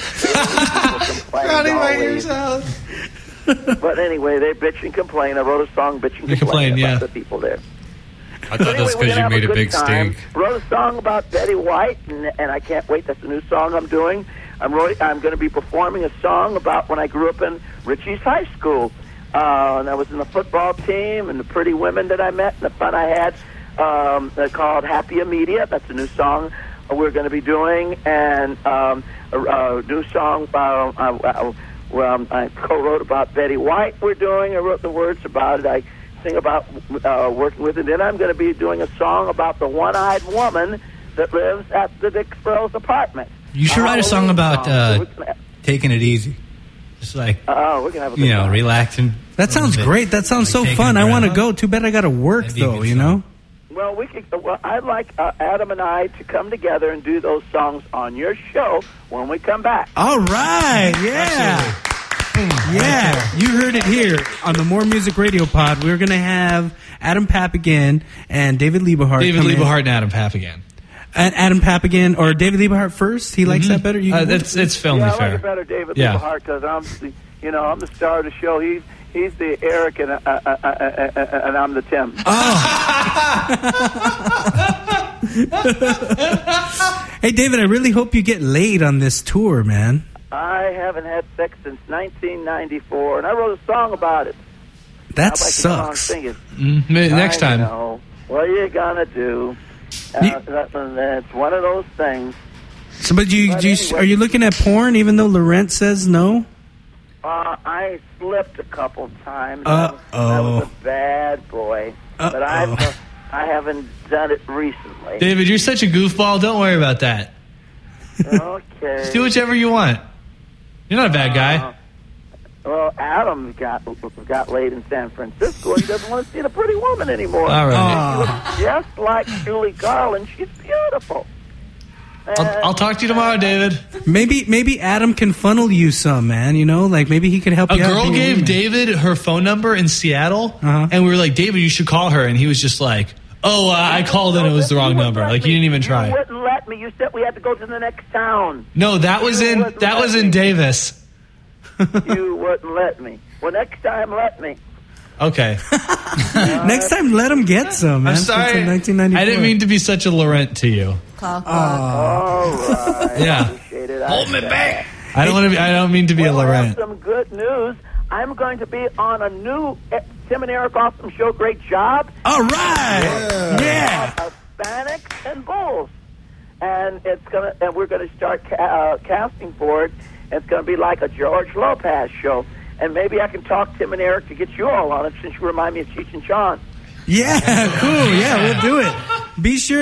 Drowning my ears out. But anyway, they bitch and complain. I wrote a song bitch and complain about the people there. I thought that's because you made a big stink. Wrote a song about Betty White, and I can't wait. That's a new song I'm doing. I'm going to be performing a song about when I grew up in Richie's High School. And I was in the football team, and the pretty women that I met, and the fun I had. They're called Happy Immediate. That's a new song we're going to be doing, and a new song I co-wrote about Betty White. We're doing. I wrote the words about it. I sing about working with it. Then I'm going to be doing a song about the one-eyed woman that lives at the Dick Sproul's apartment. You should write a song about taking it easy. Just like, we're gonna have a good time. relaxing. That sounds great. That sounds so fun. I want to go. Too bad I got to work, though, you know? Well, I'd like Adam and I to come together and do those songs on your show when we come back. All right. Yeah. Yeah, you heard it here on the More Music Radio Pod. We're going to have Adam Papigan and David Liebehart. David Liebehart and Adam Papigan. And Adam Papigan or David Liebehart first? He likes that better? It's filming fair. I like it better, David Liebehart, because I'm the star of the show. He's the Eric and I'm the Tim. Hey, David, I really hope you get laid on this tour, man. I haven't had sex since 1994, and I wrote a song about it. That sucks. Next time. Know. What are you gonna do? It's one of those things. So, but are you looking at porn, even though Laurent says no? I slipped a couple times. I was a bad boy, but I haven't done it recently. David, you're such a goofball. Don't worry about that. Okay. Just do whichever you want. You're not a bad guy. Well, Adam got laid in San Francisco, and he doesn't want to see the pretty woman anymore. All right. She looks just like Julie Garland. She's beautiful. I'll talk to you tomorrow, David. Maybe Adam can funnel you some, man. You know, like maybe he could help you out. A girl gave David her phone number in Seattle, and we were like, David, you should call her. And he was just like, I called and it was the wrong number. Like, you didn't even try. You wouldn't let me. You said we had to go to the next town. No, that was in Davis. You wouldn't let me. Well, next time, let me. Okay. Next time, let him get some, man. I'm sorry. I didn't mean to be such a Laurent to you. Call. All right. Yeah. Appreciate it. Hold me back. I don't mean to be a Laurent. I have some good news. I'm going to be on a new Tim and Eric Awesome Show. Great job. All right. Yeah. Hispanics and Bulls, and we're gonna start casting for it. It's gonna be like a George Lopez show, and maybe I can talk Tim and Eric to get you all on it, since you remind me of Cheech and Chong. Yeah, cool. Yeah, we'll do it. Be sure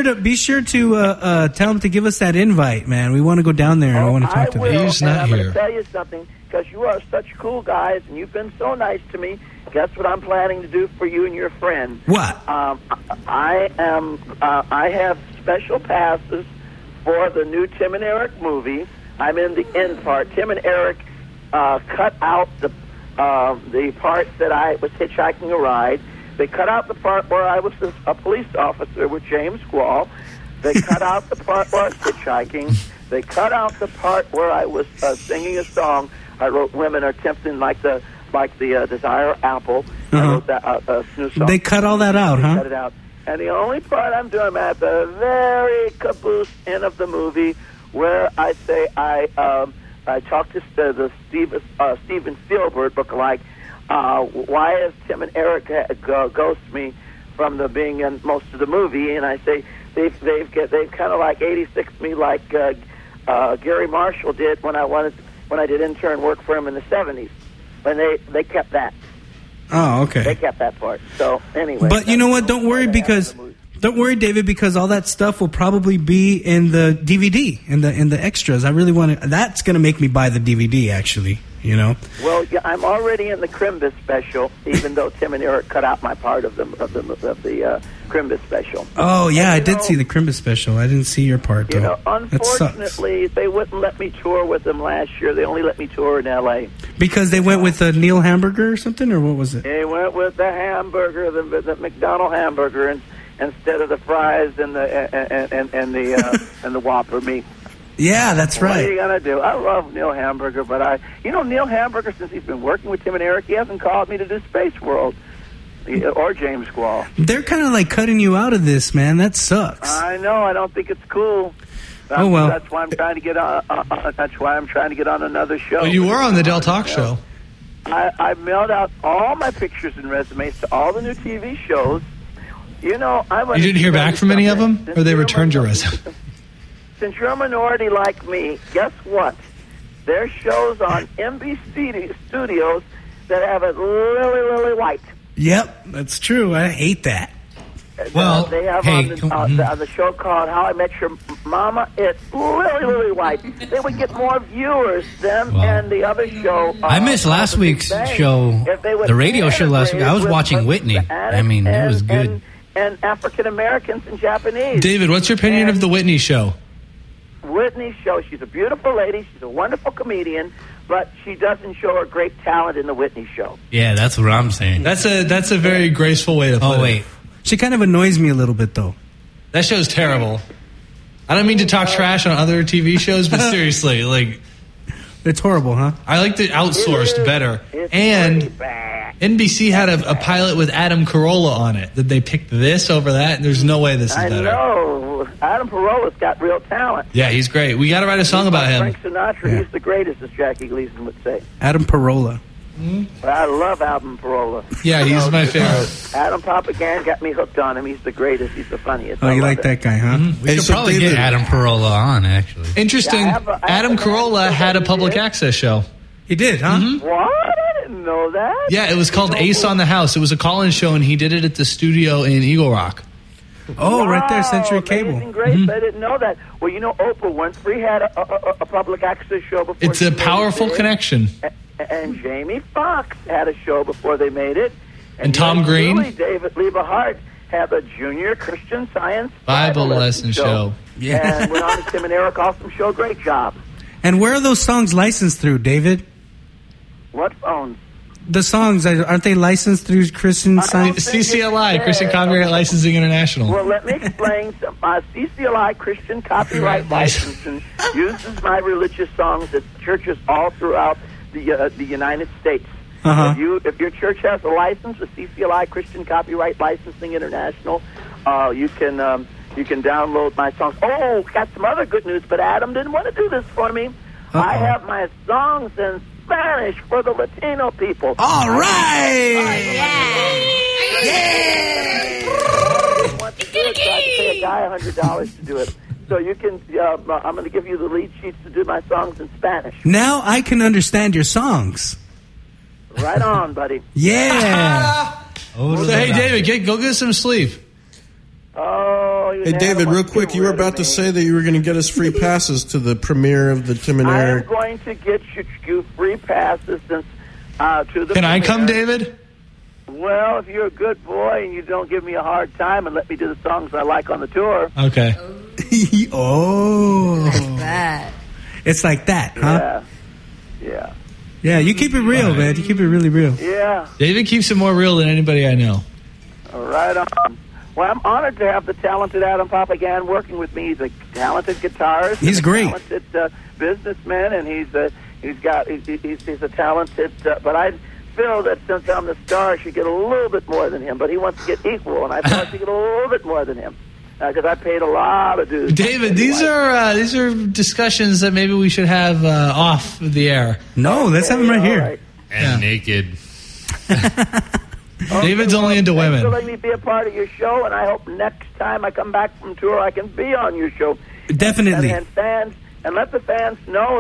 to tell him to give us that invite, man. We want to go down there and I want to talk to him. He's not I'm here. going to tell you something, because you are such cool guys, and you've been so nice to me. Guess what I'm planning to do for you and your friend? What? I have special passes for the new Tim and Eric movie. I'm in the end part. Tim and Eric cut out the part that I was hitchhiking a ride. They cut out the part where I was a police officer with James Squall. They cut out the part where I was hitchhiking. They cut out the part where I was singing a song. I wrote "Women Are Tempting Like the Desire Apple." I wrote that new song. They cut all that out, huh? Cut it out. And the only part I'm doing, I'm at the very caboose end of the movie, where I say I talked to the Steven Spielberg lookalike. Why is Tim and Eric ghost me from the being in most of the movie? And I say they've kind of like 86 me like Gary Marshall did when I did intern work for him in the 70s. And they kept that. Oh, okay. They kept that part. So anyway. But you know what? Don't worry, David, because all that stuff will probably be in the DVD, in the extras. I really want to. That's going to make me buy the DVD, actually. You know. Well, yeah, I'm already in the Crimbus special, even though Tim and Eric cut out my part of the Crimbus special. Oh yeah, I did see the Crimbus special. I didn't see your part though. You know, unfortunately, they wouldn't let me tour with them last year. They only let me tour in L.A. Because they went with a Neil hamburger or something, or what was it? They went with the hamburger, the McDonald hamburger, instead of the fries and the Whopper meat. Yeah, that's right. What are you gonna do? I love Neil Hamburger, but Neil Hamburger, since he's been working with Tim and Eric, he hasn't called me to do Space World or James Squall. They're kind of like cutting you out of this, man. That sucks. I know. I don't think it's cool. Oh well. That's why I'm trying to get on. That's why I'm trying to get on another show. Well, you were on the Del Talk show. I mailed out all my pictures and resumes to all the new TV shows. You know, You didn't hear back from any of them, or they returned your resume? Since you're a minority like me, guess what? There's shows on NBC Studios that have it really, really white. Yep, that's true. I hate that. Well, they have on the show called How I Met Your Mama. It's really, really white. They would get more viewers than and the other show. I missed last week's show, the radio show last week. I was watching Whitney. I mean, it was good. And African Americans and Japanese. David, what's your opinion of the Whitney show? Whitney's show, she's a beautiful lady, she's a wonderful comedian, but she doesn't show her great talent in the Whitney show. Yeah, that's what I'm saying. That's a very graceful way to put it. Oh, wait. She kind of annoys me a little bit, though. That show's terrible. I don't mean to talk trash on other TV shows, but seriously, like... It's horrible, huh? I like the outsourced better. And NBC had a pilot with Adam Carolla on it. That they picked this over that? There's no way this is better. I know. Adam Carolla's got real talent. Yeah, he's great. We got to write a song about him. Frank Sinatra, he's the greatest, as Jackie Gleason would say. Adam Carolla. But I love Adam Carolla. Yeah, he's my favorite. Adam Papagan got me hooked on him. He's the greatest. He's the funniest. Oh, you like that guy, huh? We should probably get Adam Carolla on, actually. Interesting. Adam Carolla had a public access show. He did, huh? What? I didn't know that. Yeah, it was called Ace on the House. It was a call-in show, and he did it at the studio in Eagle Rock. Oh, right there, Century Cable. Amazing Grace. I didn't know that. Well, you know, Oprah Winfrey had a public access show before. It's a powerful connection. And Jamie Foxx had a show before they made it. And Tom Green. David Liebehart had a junior Christian Science Bible lesson show. Yeah. And went on to Tim and Eric Awesome Show. Great job. And where are those songs licensed through, David? What phones? The songs, aren't they licensed through Christian Science? CCLI, Christian Copyright Licensing International. Well, let me explain. CCLI, Christian Copyright Licensing, uses my religious songs at churches all throughout the United States. If your church has a license with CCLI, Christian Copyright Licensing International, you can download my songs. Oh, got some other good news, but Adam didn't want to do this for me. I have my songs in Spanish for the Latino people. All right! I want to do it, so I can pay a guy $100 to do it. So you can, I'm going to give you the lead sheets to do my songs in Spanish. Now I can understand your songs. Right on, buddy. Yeah. Hey, David, go get some sleep. Oh, hey, David, real quick, you were about to say that you were going to get us free passes to the premiere of the Tim and Eric. I'm going to get you free passes to the Can premiere. I come, David? Well, if you're a good boy and you don't give me a hard time and let me do the songs I like on the tour. Okay. Oh. Like that. It's like that, huh? Yeah. Yeah, you keep it real, man. You keep it really real. Yeah. David keeps it more real than anybody I know. Right on. Well, I'm honored to have the talented Adam Papagan working with me. He's a talented guitarist. He's great. A talented businessman, and he's a talented. But I feel that since I'm the star, I should get a little bit more than him. But he wants to get equal, and I feel I should get a little bit more than him because I paid a lot of dues. David, these are discussions that maybe we should have off the air. No, let's have them right here. Right. And naked. David's only into women. Thanks for letting me be a part of your show, and I hope next time I come back from tour, I can be on your show. Definitely. And fans, and let the fans know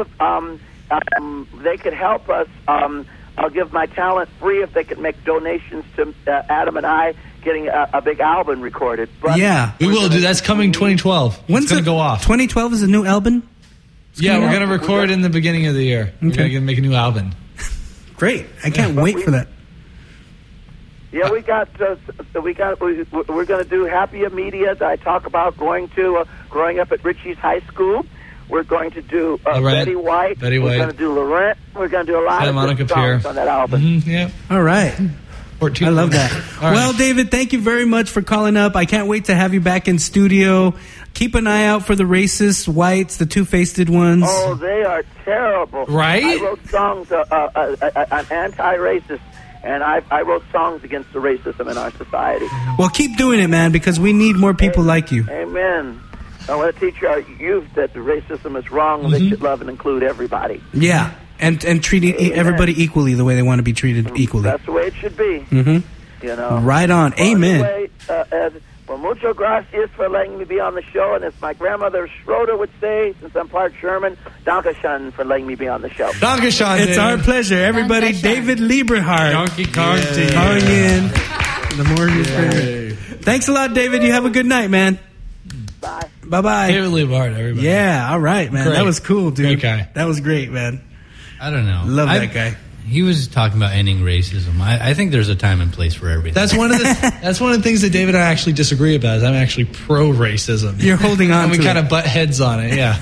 if they could help us. I'll give my talent free if they could make donations to Adam and I getting a big album recorded. But yeah, we will do. That's coming 2012. When's it's going to go off? 2012 is a new album? Yeah, we're going to record in the beginning of the year. Okay. We're going to make a new album. Great. I can't wait for that. Yeah, we're going to do Happy Media that I talk about growing up at Ritchie's High School. We're going to do Betty White. We're going to do Laurent. We're going to do a lot of good songs on that album. Mm-hmm, yeah. All right. I love that. Well, right. David, thank you very much for calling up. I can't wait to have you back in studio. Keep an eye out for the racist whites, the two-faced ones. Oh, they are terrible. Right? I wrote songs on anti-racist. And I wrote songs against the racism in our society. Well, keep doing it, man, because we need more people like you. Amen. I want to teach our youth that the racism is wrong and they should love and include everybody. Yeah, and treat everybody equally the way they want to be treated equally. That's the way it should be. Mm-hmm. You know. Right on. Well, Amen. Anyway, well, mucho gracias for letting me be on the show. And as my grandmother Schroeder would say, since I'm part German, Dankeschön for letting me be on the show. Dankeschön. It's our pleasure. Everybody, David Lieberhart. Donkey Kong to calling in. The more you Thanks a lot, David. You have a good night, man. Bye. Bye-bye. David Lieberhart, everybody. Yeah, all right, man. Great. That was cool, dude. Great guy. That was great, man. I don't know. Love that guy. He was talking about ending racism. I think there's a time and place for everything. That's one of the things that David and I actually disagree about. Is I'm actually pro racism. You're holding on and to we it. kind of butt heads on it. Yeah.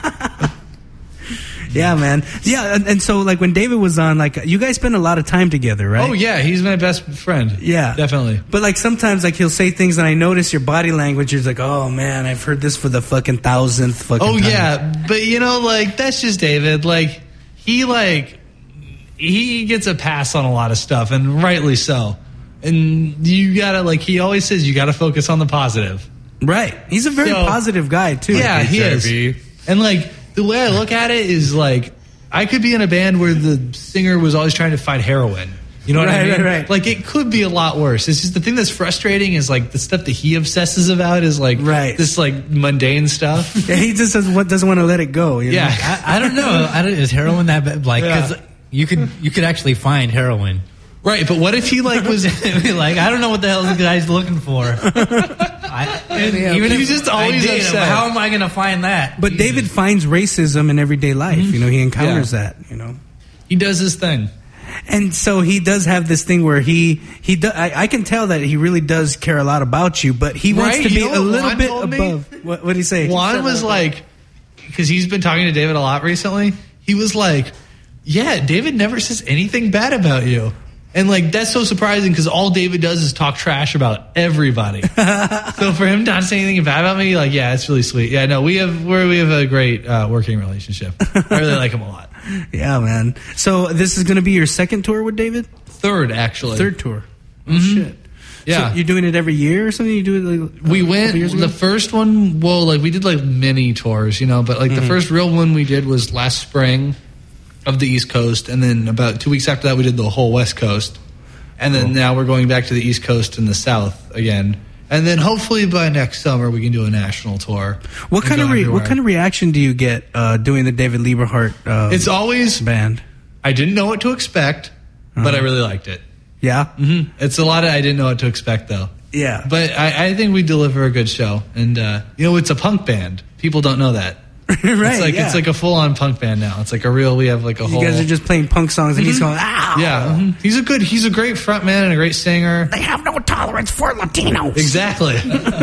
Yeah, man. Yeah, and so like when David was on, like you guys spend a lot of time together, right? Oh yeah, he's my best friend. Yeah, definitely. But like sometimes like he'll say things and I notice your body language. You're like, oh man, I've heard this for the fucking 1,000th fucking time. Yeah, but you know, like that's just David. Like he gets a pass on a lot of stuff, and rightly so. And you gotta he always says you gotta focus on the positive. Right. He's a very positive guy too. Yeah, he is. And like the way I look at it is like I could be in a band where the singer was always trying to fight heroin. You know what I mean? Right. Like it could be a lot worse. It's just the thing that's frustrating is like the stuff that he obsesses about is like this like mundane stuff. Yeah, he just doesn't want to let it go. You know? Yeah, I don't know. Is heroin that bad? Like, cause you could actually find heroin. Right, but what if he like was like, I don't know what the hell this guy's looking for. Even if he's just always upset. How am I going to find that? But David finds racism in everyday life. You know, he encounters that. You know, he does his thing, and so he does have this thing where I can tell that he really does care a lot about you, but he wants to be a little bit above. What did he say? Juan was like, because he's been talking to David a lot recently. He was like, "Yeah, David never says anything bad about you." And, like, that's so surprising because all David does is talk trash about everybody. So for him not to say anything bad about me, like, yeah, it's really sweet. Yeah, no, we have a great working relationship. I really like him a lot. Yeah, man. So this is going to be your second tour with David? Third, actually. Third tour. Oh, shit. Yeah. So you're doing it every year or something? You do it like we went, the first one, we did, like, mini tours, you know, but, like, the first real one we did was last spring. Of the East Coast, and then about 2 weeks after that, we did the whole West Coast, and then now we're going back to the East Coast and the South again, and then hopefully by next summer we can do a national tour. What kind of reaction do you get doing the David Lieberhart? It's always band. I didn't know what to expect, but I really liked it. Yeah, it's a lot of I didn't know what to expect though. Yeah, but I think we deliver a good show, and you know it's a punk band. People don't know that. Right, it's like a full-on punk band now. It's like we have like a whole... You guys are just playing punk songs and he's going, ow! Yeah, he's a great frontman and a great singer. They have no tolerance for Latinos. Exactly.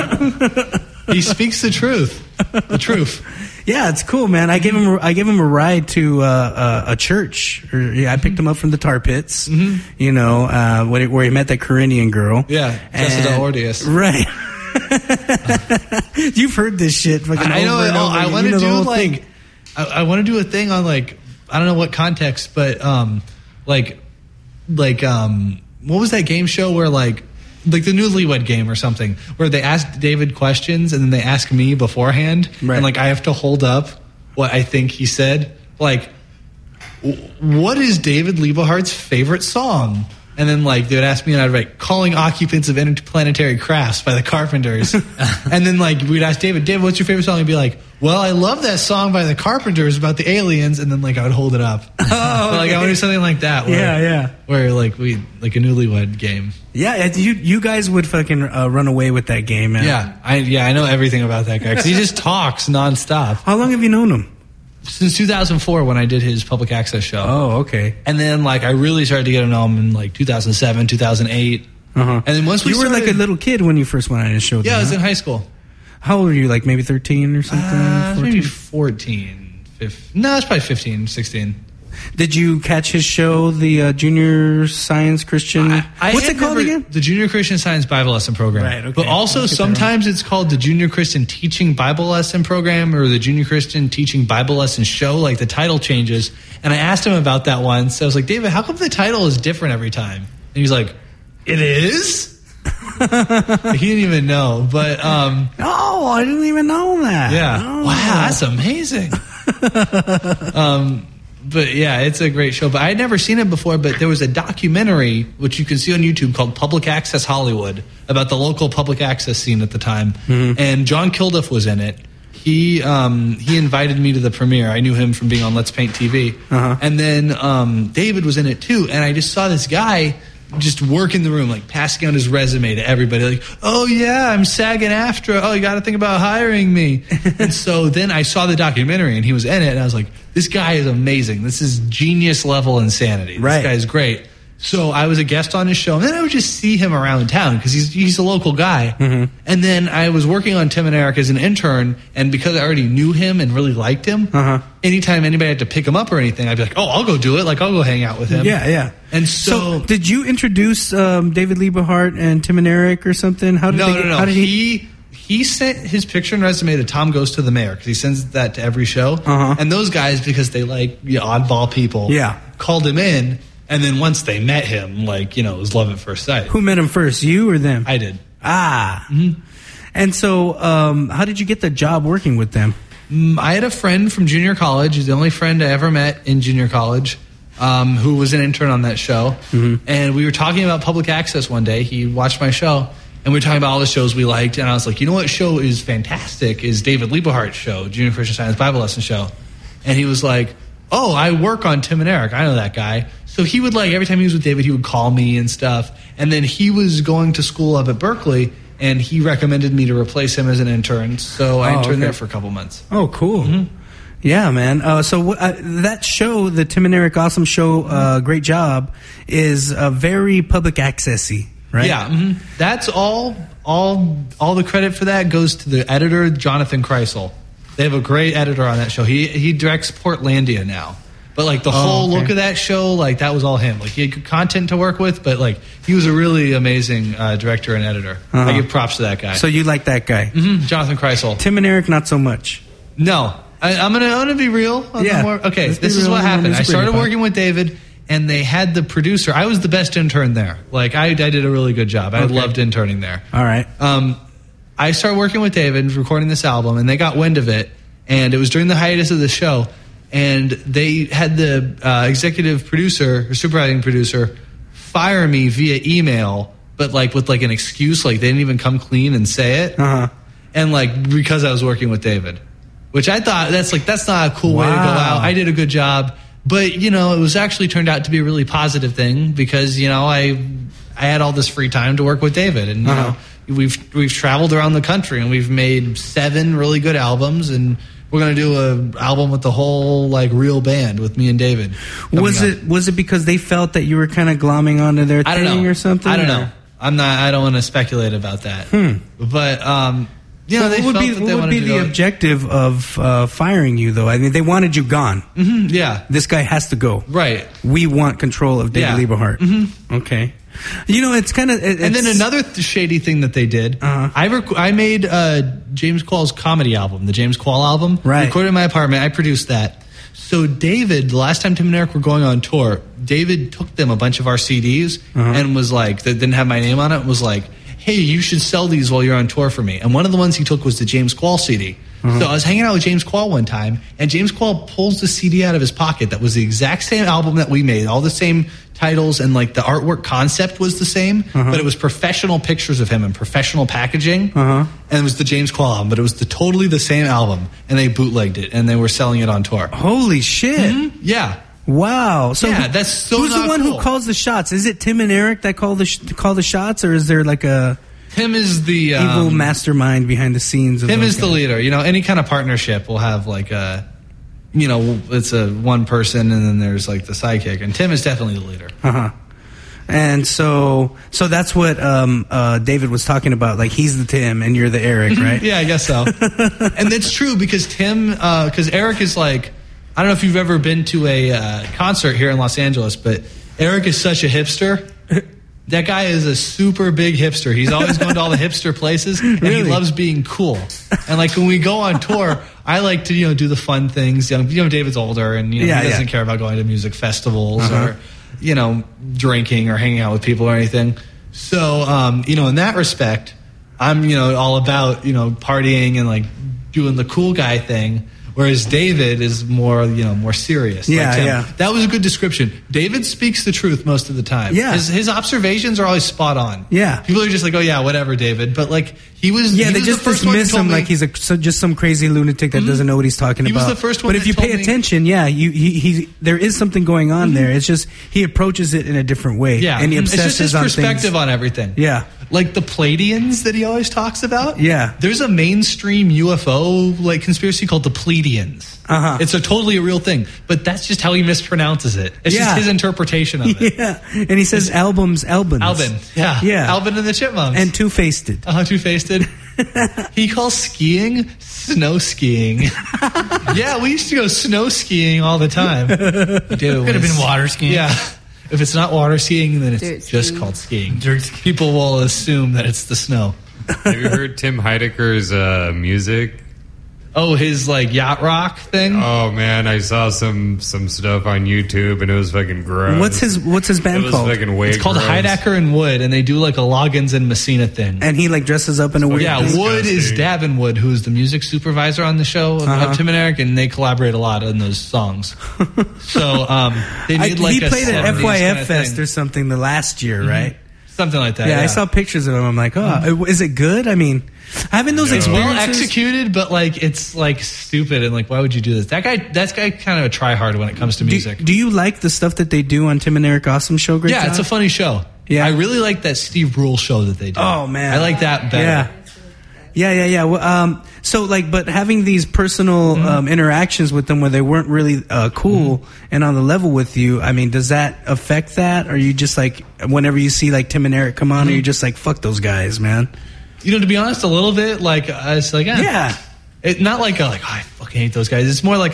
He speaks the truth. The truth. Yeah, it's cool, man. I gave him a ride to a church. I picked him up from the tar pits, you know, where he met that Corinthian girl. Yeah, Jessica Ordius. Right. You've heard this shit. I know. I want to do like, I want to do a thing on like, I don't know what context, but what was that game show where like the Newlywed Game or something, where they ask David questions and then they ask me beforehand, and like I have to hold up what I think he said. Like, what is David Lieberhart's favorite song? And then, like, they would ask me, and I'd write, Calling Occupants of Interplanetary Crafts by the Carpenters. And then, like, we'd ask David, what's your favorite song? He'd be like, well, I love that song by the Carpenters about the aliens. And then, like, I would hold it up. Like, I would do something like that. Where, where, like, like a Newlywed Game. Yeah, you guys would fucking run away with that game, man. Yeah, I know everything about that guy, because he just talks nonstop. How long have you known him? Since 2004, when I did his public access show. Oh, okay. And then, like, I really started to get to know him in, like, 2007, 2008. And then once we You were like a little kid when you first went on his show. Yeah, I was in high school. How old were you? Like, maybe 13 or something? Maybe 14. 15. No, it's probably 15, 16. Did you catch his show, the Junior Science Christian? What's it called again? The Junior Christian Science Bible Lesson Program. Right, okay. But also sometimes it's called the Junior Christian Teaching Bible Lesson Program or the Junior Christian Teaching Bible Lesson Show. Like, the title changes. And I asked him about that once. I was like, David, how come the title is different every time? And he's like, it is? He didn't even know. But oh, I didn't even know that. Yeah. Oh. Wow, that's amazing. But yeah, it's a great show. But I had never seen it before, but there was a documentary, which you can see on YouTube, called Public Access Hollywood, about the local public access scene at the time. And John Kilduff was in it. He invited me to the premiere. I knew him from being on Let's Paint TV. And then David was in it too. And I just saw this guy just work in the room, like passing out his resume to everybody. Like, oh yeah, I'm SAG-AFTRA. Oh, you got to think about hiring me. And so then I saw the documentary and he was in it. And I was like, this guy is amazing. This is genius level insanity. This guy is great. So I was a guest on his show, and then I would just see him around town because he's a local guy. And then I was working on Tim and Eric as an intern, and because I already knew him and really liked him, anytime anybody had to pick him up or anything, I'd be like, oh, I'll go do it. Like, I'll go hang out with him. Yeah. And so did you introduce David Lieberhart and Tim and Eric or something? How did No. How did He sent his picture and resume to Tom Goes to the Mayor, because he sends that to every show. And those guys, because they like oddball people, called him in. And then once they met him, like, it was love at first sight. Who met him first, you or them? I did. And so how did you get the job working with them? I had a friend from junior college. He's the only friend I ever met in junior college who was an intern on that show. And we were talking about public access one day. He watched my show. And we were talking about all the shows we liked. And I was like, you know what show is fantastic is David Lieberhart's show, Junior Christian Science Bible Lesson Show. And he was like, oh, I work on Tim and Eric. I know that guy. So he would, like, every time he was with David, he would call me and stuff. And then he was going to school up at Berkeley, and he recommended me to replace him as an intern. So I interned there for a couple months. Oh, cool. Yeah, man. So that show, the Tim and Eric Awesome Show, Great Job, is very public access-y, right? Yeah. That's all the credit for that goes to the editor, Jonathan Kreisel. They have a great editor on that show. He directs Portlandia now. But, like, the whole look of that show, like, that was all him. Like, he had good content to work with, but, like, he was a really amazing director and editor. I give props to that guy. So you like that guy? Jonathan Kreisel. Tim and Eric, not so much. No. I'm gonna be real. Okay, this is what happened. I started working with David, and they had the producer. I was the best intern there. Like, I did a really good job. I loved interning there. All right. I started working with David, recording this album, and they got wind of it, and it was during the hiatus of the show. And they had the executive producer or supervising producer fire me via email, but like with like an excuse, like they didn't even come clean and say it. And like because I was working with David, which I thought that's not a cool way to go out. I did a good job, but it was actually turned out to be a really positive thing because I had all this free time to work with David, and we've traveled around the country and we've made 7 really good albums, and we're going to do an album with the whole, like, real band with me and David. Was it because they felt that you were kind of glomming onto their thing or something? I don't know. I don't want to speculate about that. But, they felt that they wanted to do it. What would be the objective of firing you, though? I mean, they wanted you gone. Yeah. This guy has to go. Right. We want control of David Lieberhart. Okay. It's kind of... And then another shady thing that they did, I made James Quall's comedy album, the James Quall album. Right. Recorded in my apartment. I produced that. So David, the last time Tim and Eric were going on tour, David took them a bunch of our CDs and was like, that didn't have my name on it, was like, hey, you should sell these while you're on tour for me. And one of the ones he took was the James Quall CD. So I was hanging out with James Quall one time, and James Quall pulls the CD out of his pocket that was the exact same album that we made, all the same titles, and like the artwork concept was the same, but it was professional pictures of him and professional packaging, and it was the James Quall album, but it was totally the same album, and they bootlegged it, and they were selling it on tour. Holy shit. Yeah. Wow. So yeah, that's so who's the one cool. who calls the shots? Is it Tim and Eric that call the shots, or is there like a... Tim is the evil mastermind behind the scenes. Tim is the leader. Any kind of partnership will have like a, it's a one person and then there's like the sidekick, and Tim is definitely the leader. And so that's what David was talking about. Like, he's the Tim and you're the Eric, right? Yeah, I guess so. And that's true because because Eric is like, I don't know if you've ever been to a concert here in Los Angeles, but Eric is such a hipster. That guy is a super big hipster. He's always going to all the hipster places, and he loves being cool. And like when we go on tour, I like to do the fun things. David's older, and he doesn't care about going to music festivals or drinking or hanging out with people or anything. So in that respect, I'm all about partying and like doing the cool guy thing. Whereas David is more serious. Yeah. That was a good description. David speaks the truth most of the time. Yeah. His observations are always spot on. Yeah. People are just like, oh yeah, whatever, David. But like he was. Yeah, he they was just the first one who dismiss told him me, like he's just some crazy lunatic that doesn't know what he's talking about. He was the first one. But if you pay attention, he there is something going on there. It's just he approaches it in a different way. Yeah, and he obsesses it's just his on perspective things. on everything. Yeah. Like the Pleiadians that he always talks about. Yeah. There's a mainstream UFO like conspiracy called the Pleiadians. It's a totally a real thing, but that's just how he mispronounces it. It's just his interpretation of it. Yeah, and he says Albin. Yeah. Albin and the Chipmunks. And Two-Faced. Two-Faced. He calls skiing snow skiing. Yeah, we used to go snow skiing all the time. Could have been water skiing. Yeah. If it's not water skiing, then it's just called skiing. People will assume that it's the snow. Have you heard Tim Heidecker's music? Oh, his like yacht rock thing? Oh man, I saw some stuff on YouTube and it was fucking gross. What's his band called? It's called Heidecker and Wood, and they do like a Loggins and Messina thing. And he like dresses up in a weird thing. Wood is Davin Wood, who's the music supervisor on the show of Tim and Eric, and they collaborate a lot on those songs. So they made he played at FYF Fest or something the last year, right? Something like that. Yeah, I saw pictures of him. I'm like, oh, is it good? I mean, having those experiences, well executed, but like it's like stupid and like why would you do this? That guy kind of a try hard when it comes to music. Do you like the stuff that they do on Tim and Eric Awesome Show? Great It's a funny show. Yeah, I really like that Steve Brule show that they do. Oh man, I like that better. Yeah. Well, so like, but having these personal interactions with them where they weren't really cool and on the level with you, I mean, does that affect that? Or are you just like, whenever you see like Tim and Eric come on, are you just like, fuck those guys, man? To be honest, a little bit. Like, it's like, yeah. Not like oh, I fucking hate those guys. It's more like,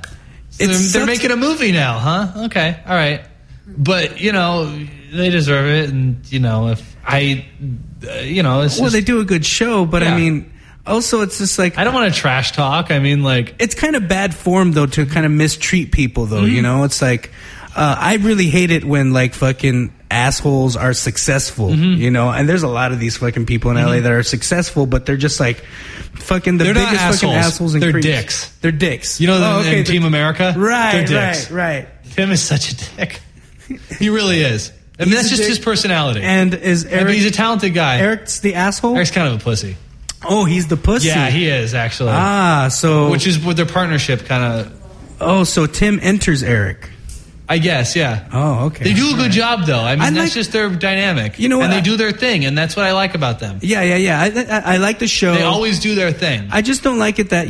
they're making a movie now, huh? Okay, all right. But, they deserve it. And, if I... it's they do a good show, but I mean, also it's just like I don't want to trash talk. I mean, like it's kind of bad form though to kind of mistreat people though. It's like I really hate it when like fucking assholes are successful. And there's a lot of these fucking people in LA that are successful, but they're just like fucking the biggest fucking assholes. And they're creeps. dicks. They're dicks. In Team America, right? They're dicks. Right. Tim is such a dick. He really is. I mean, that's just his personality. And is Eric? He's a talented guy. Eric's the asshole. Eric's kind of a pussy. Oh, he's the pussy. Yeah, he is actually. Which is with their partnership kind of. Oh, so Tim enters Eric. I guess, yeah. Oh, okay. They do a good job, though. I mean, that's just their dynamic. You know what? And they do their thing, and that's what I like about them. Yeah. I like the show. They always do their thing. I just don't like it that,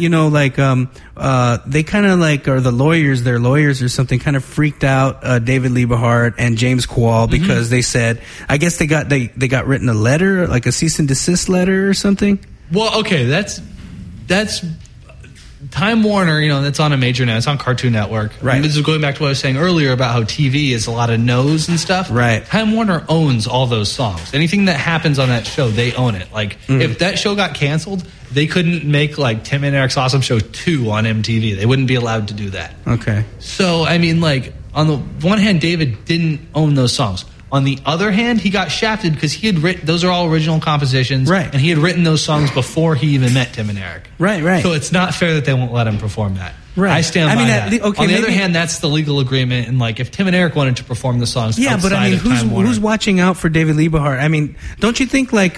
they kind of like, or their lawyers or something, kind of freaked out David Liebehart and James Quall because they said, I guess they got written a letter, like a cease and desist letter or something. Well, okay, that's Time Warner, that's on a major now. It's on Cartoon Network. Right. And this is going back to what I was saying earlier about how TV is a lot of no's and stuff. Right. Time Warner owns all those songs. Anything that happens on that show, they own it. Like, if that show got canceled, they couldn't make, like, Tim and Eric's Awesome Show 2 on MTV. They wouldn't be allowed to do that. Okay. So, I mean, like, on the one hand, David didn't own those songs. On the other hand, he got shafted because he had written, those are all original compositions. Right. And he had written those songs before he even met Tim and Eric. Right. So it's not fair that they won't let him perform that. Right. I stand by that. Okay, on the other hand, that's the legal agreement. And, like, if Tim and Eric wanted to perform the songs but I mean, who's watching out for David Liebehart? I mean, don't you think, like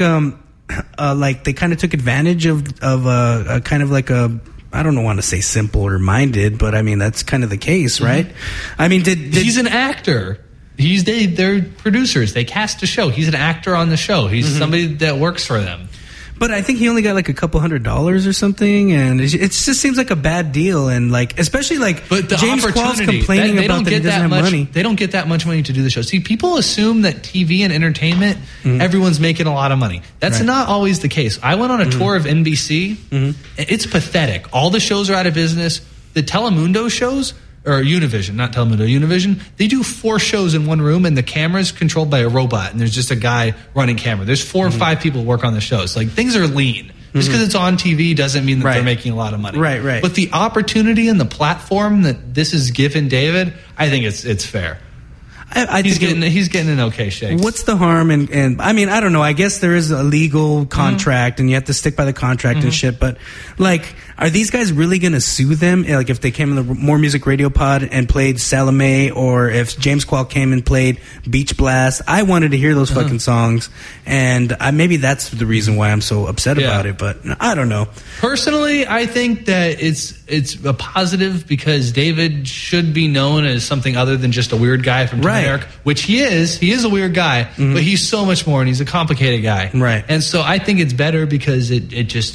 they kind of took advantage of a kind of like a, I don't want to say simple or minded, but I mean, that's kind of the case, right? I mean, he's an actor. They're producers. They cast a show. He's an actor on the show. He's somebody that works for them. But I think he only got like a couple $100 or something, and it just seems like a bad deal. And like, especially like, but the James Quall's complaining about that he doesn't have money. They don't get that much money to do the show. See, people assume that TV and entertainment, everyone's making a lot of money. That's not always the case. I went on a tour of NBC. It's pathetic. All the shows are out of business. The Telemundo shows. Or Univision, not Telemundo, Univision, they do 4 shows in one room, and the camera's controlled by a robot, and there's just a guy running camera. There's 4 or 5 people who work on the shows. Like, things are lean. Just because it's on TV doesn't mean that they're making a lot of money. Right. But the opportunity and the platform that this has given David, I think it's fair. He's getting an okay shake. What's the harm? And I mean, I don't know. I guess there is a legal contract, and you have to stick by the contract and shit. But like, are these guys really going to sue them? Like, if they came in the More Music Radio Pod and played Salome, or if James Quall came and played Beach Blast, I wanted to hear those fucking songs, and maybe that's the reason why I'm so upset about it. But I don't know. Personally, I think that it's a positive because David should be known as something other than just a weird guy from Tim and Eric, which he is. He is a weird guy, but he's so much more, and he's a complicated guy. Right. And so I think it's better because it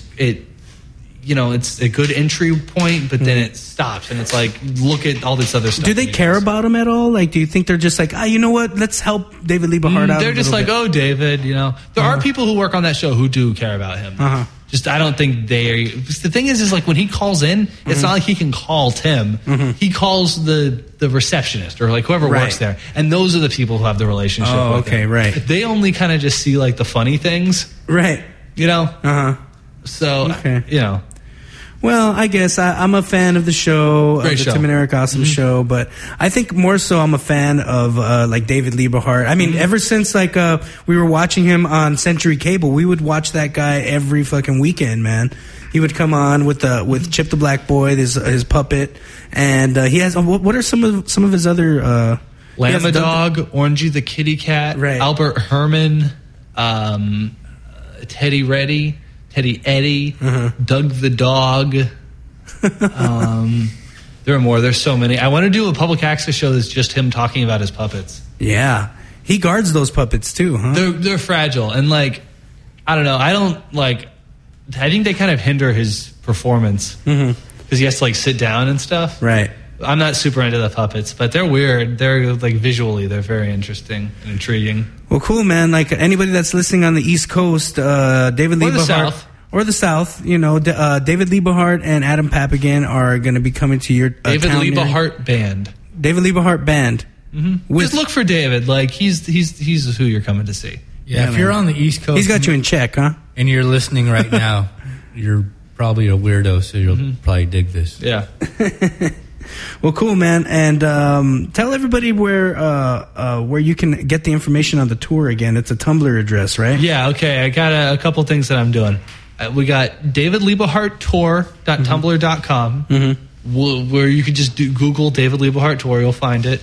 it's a good entry point, but then it stops, and it's like, look at all this other stuff. Do they care about him at all? Like, do you think they're just like, you know what? Let's help David Liebehart out. They're just like, oh, David, There are people who work on that show who do care about him. Just, I don't think the thing is like, when he calls in, it's not like he can call Tim. He calls the receptionist or like whoever works there. And those are the people who have the relationship with him. Right. They only kind of just see like the funny things. Right. So, Well, I guess I'm a fan of the show, Great of the show. Tim and Eric Awesome show, but I think more so I'm a fan of like David Liebehart. I mean, ever since like we were watching him on Century Cable, we would watch that guy every fucking weekend, man. He would come on with Chip the Black Boy, his puppet, and he has what are some of his other Llama Dog, Orangey the Kitty Cat, Albert Herman, Teddy Reddy, Teddy Eddie, Doug the Dog. There are more. There's so many. I want to do a public access show that's just him talking about his puppets. Yeah. He guards those puppets too, huh? They're fragile. And like, I don't know. I think they kind of hinder his performance. Because he has to like sit down and stuff. Right. I'm not super into the puppets, but they're weird. They're like visually, they're very interesting and intriguing. Well, cool, man. Like anybody that's listening on the East Coast, David Liebehart. Or the South, David Liebehart and Adam Papagan are going to be coming to your David Liebehart Band. David Liebehart Band. Just look for David. Like he's who you're coming to see. Yeah, if you're on the East Coast, he's got you in check, huh? And you're listening right now, you're probably a weirdo, so you'll probably dig this. Yeah. Well, cool, man. And tell everybody where you can get the information on the tour again. It's a Tumblr address, right? Yeah, okay. I got a couple things that I'm doing. We got davidliebehardtour.tumblr.com, where you can just Google David Liebehart Tour. You'll find it.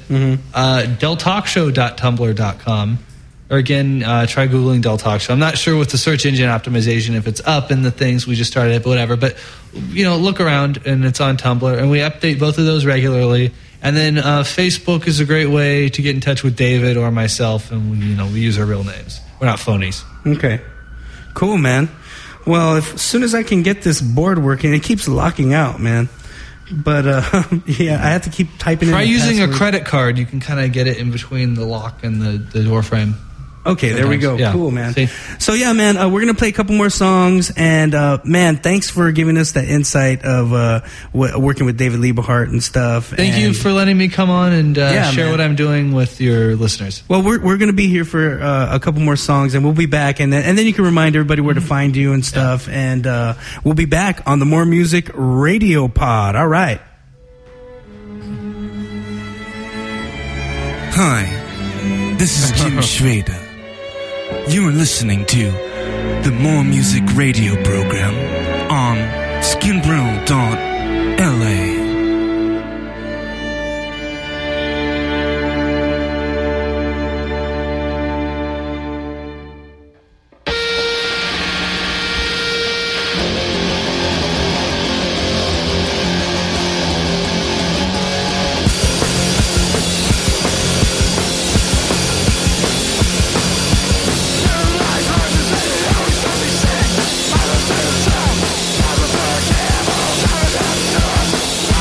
deltalkshow.tumblr.com. Or again, try Googling Del Talk Show. I'm not sure with the search engine optimization if it's up in the things. We just started it, but whatever. But, look around, and it's on Tumblr. And we update both of those regularly. And then Facebook is a great way to get in touch with David or myself. And, we use our real names. We're not phonies. Okay. Cool, man. Well, as soon as I can get this board working, it keeps locking out, man. But, I have to keep typing in Try the using password. a credit card. You can kind of get it in between the lock and the door frame. Okay, there we go. Yeah. Cool, man. See? So yeah, man, we're gonna play a couple more songs, and man, thanks for giving us that insight of working with David Liebehart and stuff. Thank you for letting me come on and share man. what I'm doing with your listeners. Well, we're gonna be here for a couple more songs, and we'll be back, and then you can remind everybody where to find you and stuff, and we'll be back on the More Music Radio Pod. All right. Hi, this is Jim Schrader. You are listening to the More Music Radio program on skidrow.la. Never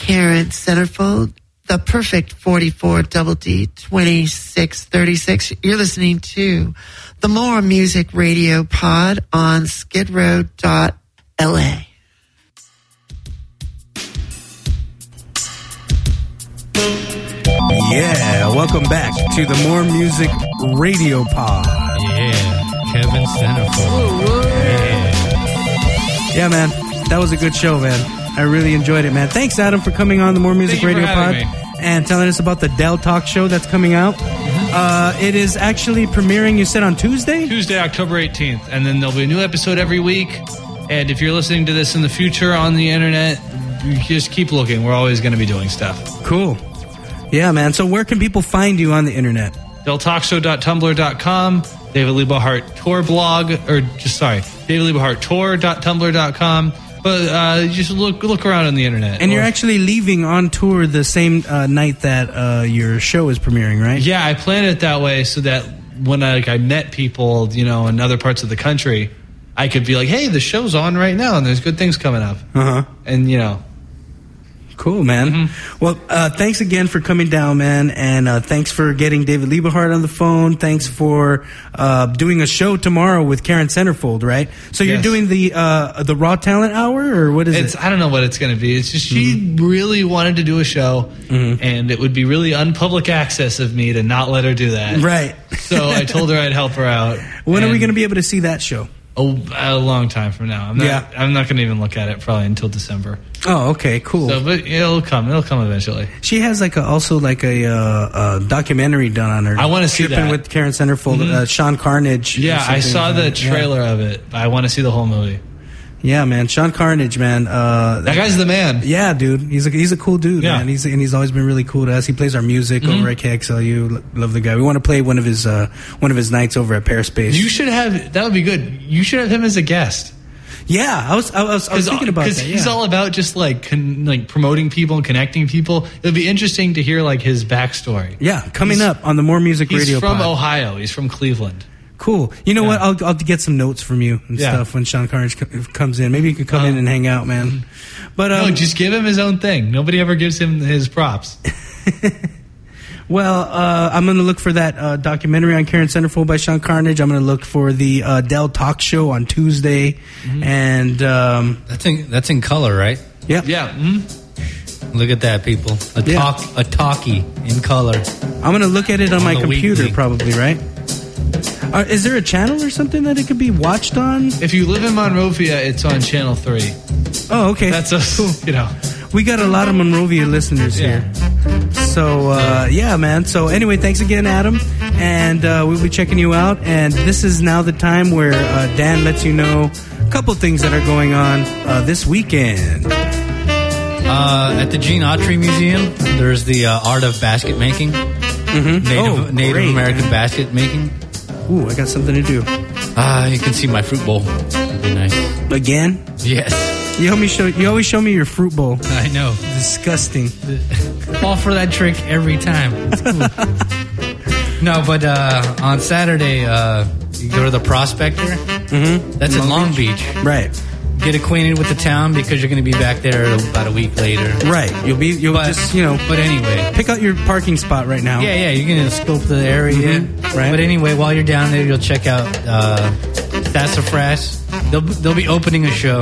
Karen Centerfold, the perfect 44 double D 2636. You're listening to the More Music Radio Pod on skidrow.la. Yeah, welcome back to the More Music Radio Pod. Yeah, Kevin Centerfold. Yeah, man, that was a good show, man. I really enjoyed it, man. Thanks, Adam, for coming on the More Music Radio Pod and telling us about the Dell Talk Show that's coming out. It is actually premiering, you said, on Tuesday? Tuesday, October 18th. And then there'll be a new episode every week. And if you're listening to this in the future on the internet, you just keep looking. We're always going to be doing stuff. Cool. Yeah, man. So where can people find you on the internet? DellTalkShow.tumblr.com, David Liebehart Tour blog, DavidLiebehart.tour.tumblr.com. But just look around on the internet. And you're actually leaving on tour the same night that your show is premiering, right? Yeah, I planned it that way so that when I met people, in other parts of the country, I could be like, hey, the show's on right now and there's good things coming up. Uh-huh. And, Cool, man. Mm-hmm. Well, thanks again for coming down, man, and thanks for getting David Liebehart on the phone. Thanks for doing a show tomorrow with Karen Centerfold, right? So you're doing the Raw Talent Hour, or what is it? I don't know what it's going to be. It's just she really wanted to do a show, and it would be really unpublic access of me to not let her do that. Right. So I told her I'd help her out. When are we going to be able to see that show? A long time from now. I'm not going to even look at it probably until December. Oh, okay, cool. So, but it'll come eventually. She has also a documentary done on her. I want to see Tripping that with Karen Centerfold, Sean Carnage. Yeah, I saw the trailer of it. I want to see the whole movie. Yeah, man, Sean Carnage, man. That guy's the man. Yeah, dude, he's a cool dude, man. He's always been really cool to us. He plays our music over at KXLU. Love the guy. We want to play one of his nights over at Pearspace. You should have. That would be good. You should have him as a guest. Yeah, I was thinking about that. Because he's all about just promoting people and connecting people. It'd be interesting to hear his backstory. Yeah, coming up on the More Music Radio. He's from Pod. Ohio. He's from Cleveland. Cool. You know what? I'll get some notes from you and stuff when Sean Carnage comes in. Maybe you could come in and hang out, man. But no, just give him his own thing. Nobody ever gives him his props. Well, I'm going to look for that documentary on Karen Centerfold by Sean Carnage. I'm going to look for the Dell Talk Show on Tuesday, and that's in color, right? Yep. Yeah. Look at that, people. A talkie in color. I'm going to look at it on my computer, weekly. Probably, right? Is there a channel or something that it could be watched on? If you live in Monrovia, it's on Channel 3. Oh, okay. That's us. Cool. We got a lot of Monrovia listeners here. So, yeah, man. So, anyway, thanks again, Adam. And we'll be checking you out. And this is now the time where Dan lets you know a couple things that are going on this weekend. At the Gene Autry Museum, there's the Art of Basket Making. Native American basket making. Ooh, I got something to do. You can see my fruit bowl. That'd be nice. Again? Yes. You always show me your fruit bowl. I know. Disgusting. Fall for that trick every time. It's cool. No, but on Saturday, you go to the Prospector. That's in Long Beach. Right. Get acquainted with the town because you're going to be back there about a week later. Right. But anyway, pick out your parking spot right now. Yeah. You're going to scope the area. Right. But anyway, while you're down there, you'll check out Sassafras. They'll be opening a show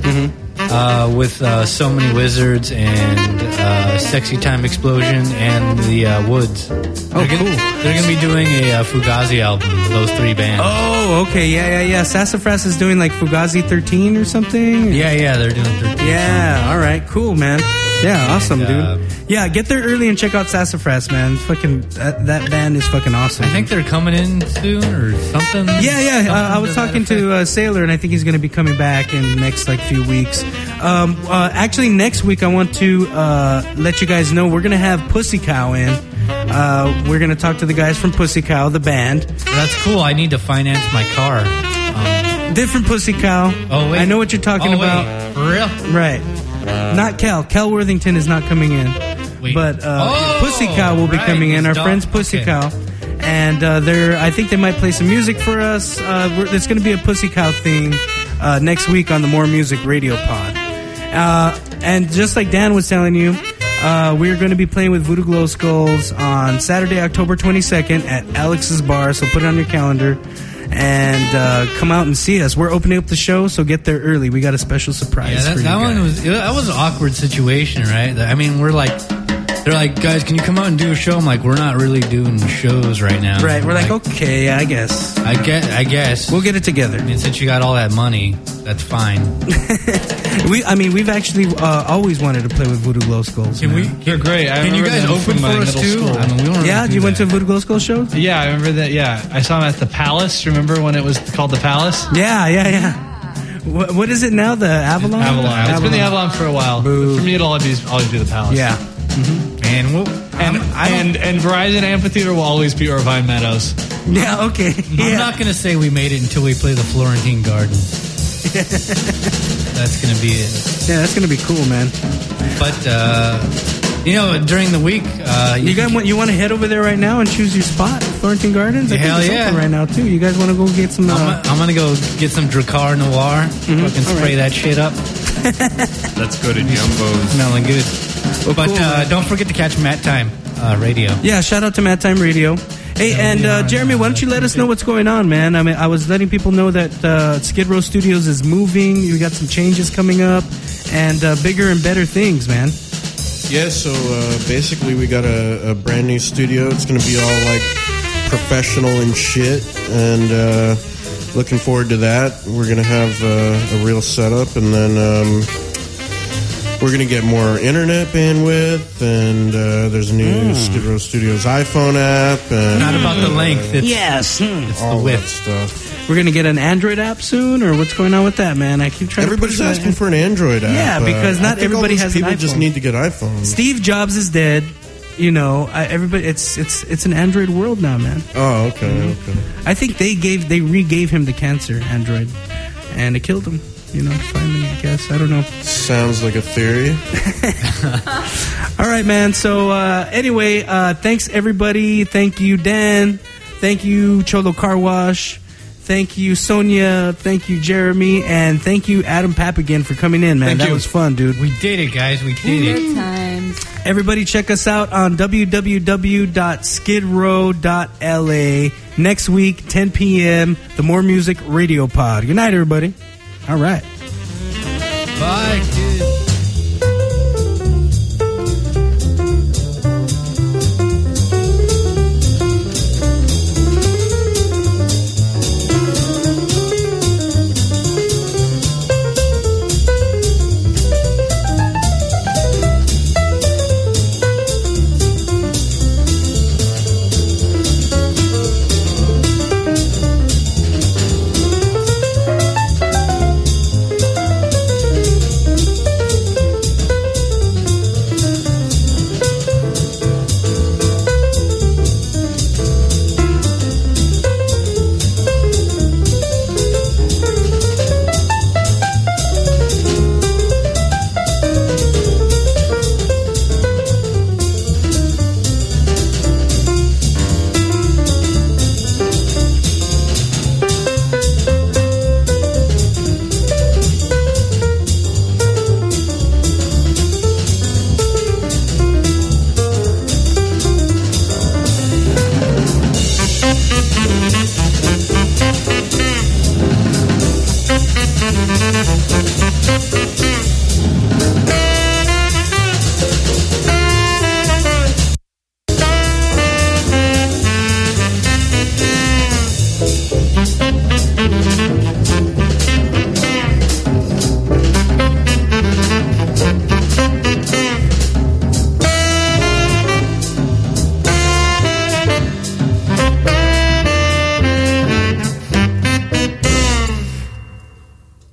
with So Many Wizards and Sexy Time Explosion and the Woods. Oh, cool. They're going to be doing a Fugazi album, those three bands. Oh, okay. Yeah. Sassafras is doing Fugazi 13 or something? Yeah, they're doing 13. Yeah, all right. Cool, man. Yeah, awesome, dude. Yeah, get there early and check out Sassafras, man. That band is fucking awesome. I think they're coming in soon or something. Yeah. I was talking to Sailor, and I think he's going to be coming back in the next few weeks. Actually, next week I want to let you guys know we're going to have Pussy Cow in. We're going to talk to the guys from Pussy Cow, the band. That's cool. I need to finance my car. Different Pussy Cow. Oh, wait. I know what you're talking about. Wait. For real? Right. Not Cal. Cal Worthington is not coming in. Wait. But Pussy Cow will be coming in. Our friends Pussy Cow. And I think they might play some music for us. There's going to be a Pussy Cow thing next week on the More Music Radio Pod. And just like Dan was telling you, we're going to be playing with Voodoo Glow Skulls on Saturday, October 22nd at Alex's Bar. So put it on your calendar and come out and see us. We're opening up the show, so get there early. We got a special surprise for you guys. That was an awkward situation, right? I mean, they're like, guys, can you come out and do a show? I'm like, we're not really doing shows right now. Right, we're like, okay, I guess. I guess. We'll get it together. I mean, since you got all that money, that's fine. We've actually always wanted to play with Voodoo Glow Skulls. They're great. Can you guys open for us too? I mean, we don't really you went to a Voodoo Glow Skulls show? Yeah, I remember that. Yeah, I saw him at the Palace. Remember when it was called the Palace? Yeah. What is it now? The Avalon? Avalon. It's been the Avalon for a while. Boo. For me, it'll always be the Palace. Yeah. Mm-hmm. And Verizon Amphitheater will always be Irvine Meadows. Yeah, okay. I'm not going to say we made it until we play the Florentine Gardens. That's going to be it. Yeah, that's going to be cool, man. But, during the week... you want to head over there right now and choose your spot? Florentine Gardens? Hell yeah. Open right now, too. You guys want to go get some... I'm going to go get some Drakkar Noir. Fucking spray that shit up. Let's go to Jumbo's. Smelling good. Well, but cool, don't forget to catch Matt Time Radio. Yeah, shout out to Matt Time Radio. Hey, and Jeremy, why don't you let us know what's going on, man? I mean, I was letting people know that Skid Row Studios is moving. We got some changes coming up, and bigger and better things, man. Yeah, so basically we got a brand new studio. It's going to be all like professional and shit, and looking forward to that. We're going to have a real setup, and then we're going to get more internet bandwidth, and there's a new Skid Row Studios iPhone app. And not about the length. It's, it's all the width. That stuff. We're going to get an Android app soon, or what's going on with that, man? I keep trying Everybody's to push asking for an Android app. Yeah, because not everybody has an iPhone. People just need to get iPhones. Steve Jobs is dead. You know, everybody. It's an Android world now, man. Oh, okay, okay. I think they re-gave him the cancer, Android, and it killed him. You know, finally, I guess. I don't know. Sounds like a theory. All right, man. So, anyway, thanks, everybody. Thank you, Dan. Thank you, Cholo Car Wash. Thank you, Sonia. Thank you, Jeremy. And thank you, Adam Papagan, for coming in, man. That was fun, dude. We did it, guys. We did it. Good times. Everybody check us out on www.skidrow.la. Next week, 10 p.m., the More Music Radio Pod. Good night, everybody. All right. Bye.